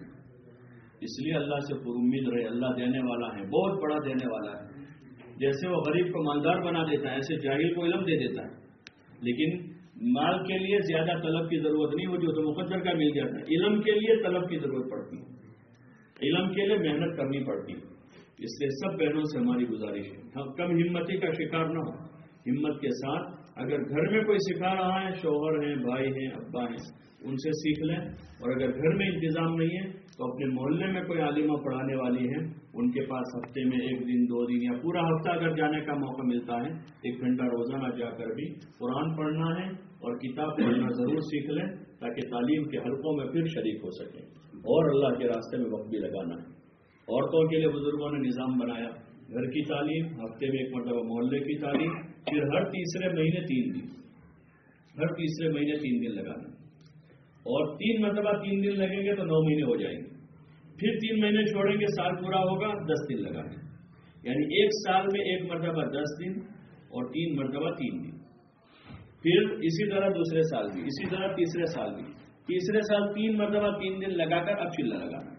اس لیے اللہ سے پر امید رہے، اللہ دینے والا ہے، بہت بڑا دینے والا ہے. جیسے وہ غریب کو مالدار بنا دیتا ہے ایسے جاہل کو علم دے دیتا ہے. لیکن مال کے لیے زیادہ طلب کی ضرورت نہیں ہوتی، تو مقدر کا مل جاتا ہے. علم کے لیے طلب کی ضرورت پڑتی ہے، علم کے لیے محنت کرنی پڑتی ہے. اس لیے سب بہنوں سے ہماری گزارش ہے ہم کم ہمتی کا شکار نہ ہو. ہمت کے ساتھ اگر گھر میں کوئی سکھا رہا ہے، شوہر ہیں، بھائی ہیں، ابا ہیں، ان سے سیکھ لیں. اور اگر گھر میں انتظام نہیں ہے تو اپنے محلے میں کوئی عالمہ پڑھانے والی ہیں، ان کے پاس ہفتے میں ایک دن، دو دن یا پورا ہفتہ اگر جانے کا موقع ملتا ہے، ایک گھنٹہ روزانہ جا کر بھی قرآن پڑھنا ہے اور کتاب پڑھنا ضرور سیکھ لیں تاکہ تعلیم کے حلقوں میں پھر شریک ہو سکیں. اور اللہ کے راستے میں وقت بھی لگانا ہے. عورتوں کے لیے بزرگوں نے نظام بنایا گھر کی تعلیم، ہفتے میں ایک مرتبہ محلے کی تعلیم، پھر ہر تیسرے مہینے تین دن ہر تیسرے مہینے تین دن لگانا. اور تین مرتبہ تین دن لگیں گے تو نو مہینے ہو جائیں گے. پھر تین مہینے چھوڑیں گے، سال پورا ہوگا، دس دن لگانے. یعنی ایک سال میں ایک مرتبہ دس دن اور تین مرتبہ تین دن. پھر اسی طرح دوسرے سال بھی، اسی طرح تیسرے سال بھی. تیسرے سال تین مرتبہ تین دن لگا کر اب چلا لگانا.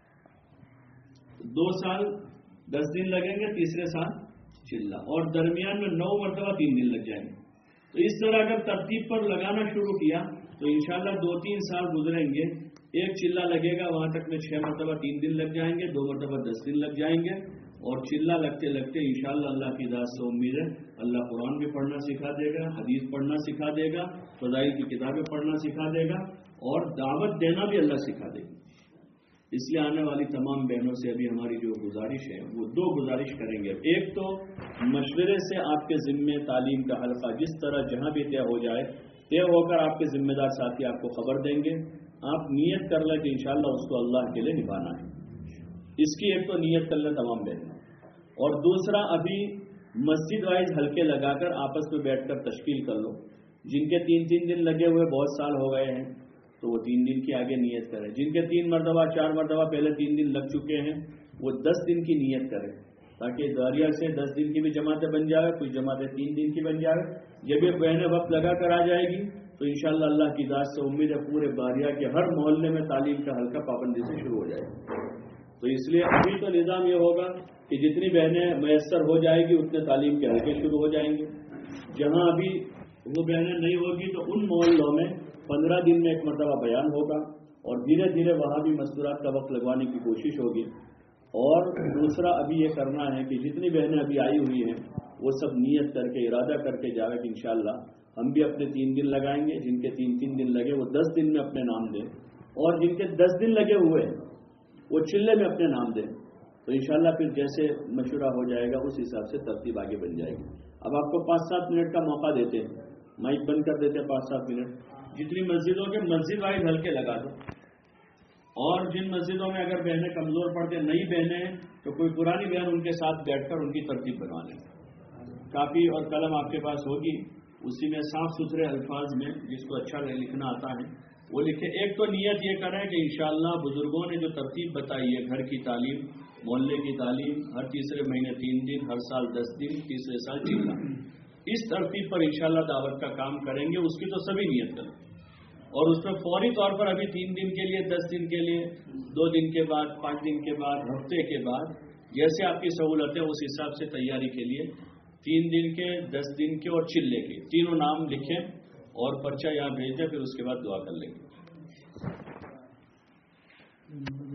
دو سال دس دن لگیں گے، تیسرے سال چلا، اور درمیان میں نو مرتبہ تین دن لگ جائیں گے. تو اس طرح اگر ترتیب پر لگانا شروع کیا تو انشاءاللہ دو تین سال گزریں گے، ایک چلا لگے گا، وہاں تک میں چھ مرتبہ تین دن لگ جائیں گے، دو مرتبہ دس دن لگ جائیں گے. اور چلا لگتے لگتے انشاءاللہ اللہ کی ذات سے امید ہے اللہ قرآن بھی پڑھنا سکھا دے گا، حدیث پڑھنا سکھا دے گا، فضائل کی کتابیں پڑھنا سکھا دے گا، اور دعوت دینا بھی اللہ سکھا دے گا. اس لیے آنے والی تمام بہنوں سے ابھی ہماری جو گزارش ہے وہ دو گزارش کریں گے. ایک تو مشورے سے آپ کے ذمے تعلیم کا حلقہ جس طرح جہاں بھی طے ہو جائے، طے ہو کر آپ کے ذمہ دار ساتھی آپ کو خبر دیں گے. آپ نیت کر لیں کہ انشاءاللہ اس کو اللہ کے لیے نبھانا ہے. اس کی ایک تو نیت کر لیں تمام بہنیں. اور دوسرا ابھی مسجد وائز حلقے لگا کر آپس میں بیٹھ کر تشکیل کر لو. جن کے تین تین دن لگے ہوئے بہت سال ہو گئے ہیں تو وہ تین دن کی آگے نیت کریں. جن کے تین مرتبہ چار مرتبہ پہلے تین دن لگ چکے ہیں وہ دس دن کی نیت کریں تاکہ داریہ سے دس دن کی بھی جماعتیں بن جائے، کچھ جماعتیں تین دن کی بن جائے. جب یہ بہنیں وقت لگا کر آ جائے گی تو انشاءاللہ اللہ کی ذات سے امید ہے پورے باریہ کے ہر محلے میں تعلیم کا حلقہ پابندی سے شروع ہو جائے گا. تو اس لیے ابھی تو نظام یہ ہوگا کہ جتنی بہنیں میسر ہو جائے گی اتنے تعلیم کے حلقے شروع ہو جائیں گے. جہاں ابھی وہ بہنیں نہیں ہوگی تو ان محلوں میں پندرہ دن میں ایک مرتبہ بیان ہوگا اور دھیرے دھیرے وہاں بھی مستورات کا وقت لگوانے کی کوشش ہوگی. اور دوسرا ابھی یہ کرنا ہے کہ جتنی بہنیں ابھی آئی ہوئی ہیں وہ سب نیت کر کے ارادہ کر کے جاوے کہ انشاءاللہ ہم بھی اپنے تین دن لگائیں گے. جن کے تین تین دن لگے وہ دس دن میں اپنے نام دیں، اور جن کے دس دن لگے ہوئے ہیں وہ چلے میں اپنے نام دیں. تو انشاءاللہ پھر جیسے مشورہ ہو جائے گا اس حساب سے ترتیب آگے بن جائے گی. اب آپ کو پانچ سات منٹ کا موقع دیتے ہیں، مائک بند کر دیتے ہیں پانچ سات منٹ. جتنی مسجدوں کے مسجد وائز ہلکے لگا دو. اور جن مسجدوں میں اگر بہنیں کمزور پڑتے نئی بہنیں ہیں تو کوئی پرانی بہن ان کے ساتھ بیٹھ کر ان کی ترتیب بنوا لیں. کاپی اور قلم آپ کے پاس ہوگی، اسی میں صاف ستھرے الفاظ میں جس کو اچھا لکھنا آتا ہے وہ لکھے. ایک تو نیت یہ کریں کہ انشاءاللہ بزرگوں نے جو ترتیب بتائی ہے گھر کی تعلیم، محلے کی تعلیم، ہر تیسرے مہینے تین دن، ہر سال دس دن، تیسرے سال چلا، اس ترتیب پر انشاءاللہ دعوت کا کام کریں گے. اس کی تو سبھی نیت کریں. اور اس میں فوری طور پر ابھی تین دن کے لیے، دس دن کے لیے، دو دن کے بعد، پانچ دن کے بعد، ہفتے کے بعد، جیسے آپ کی سہولت ہے اس حساب سے تیاری کے لیے تین دن کے، دس دن کے اور چلے کے تینوں نام لکھیں اور پرچہ یہاں بھیج دیں. پھر اس کے بعد دعا کر لیں گے.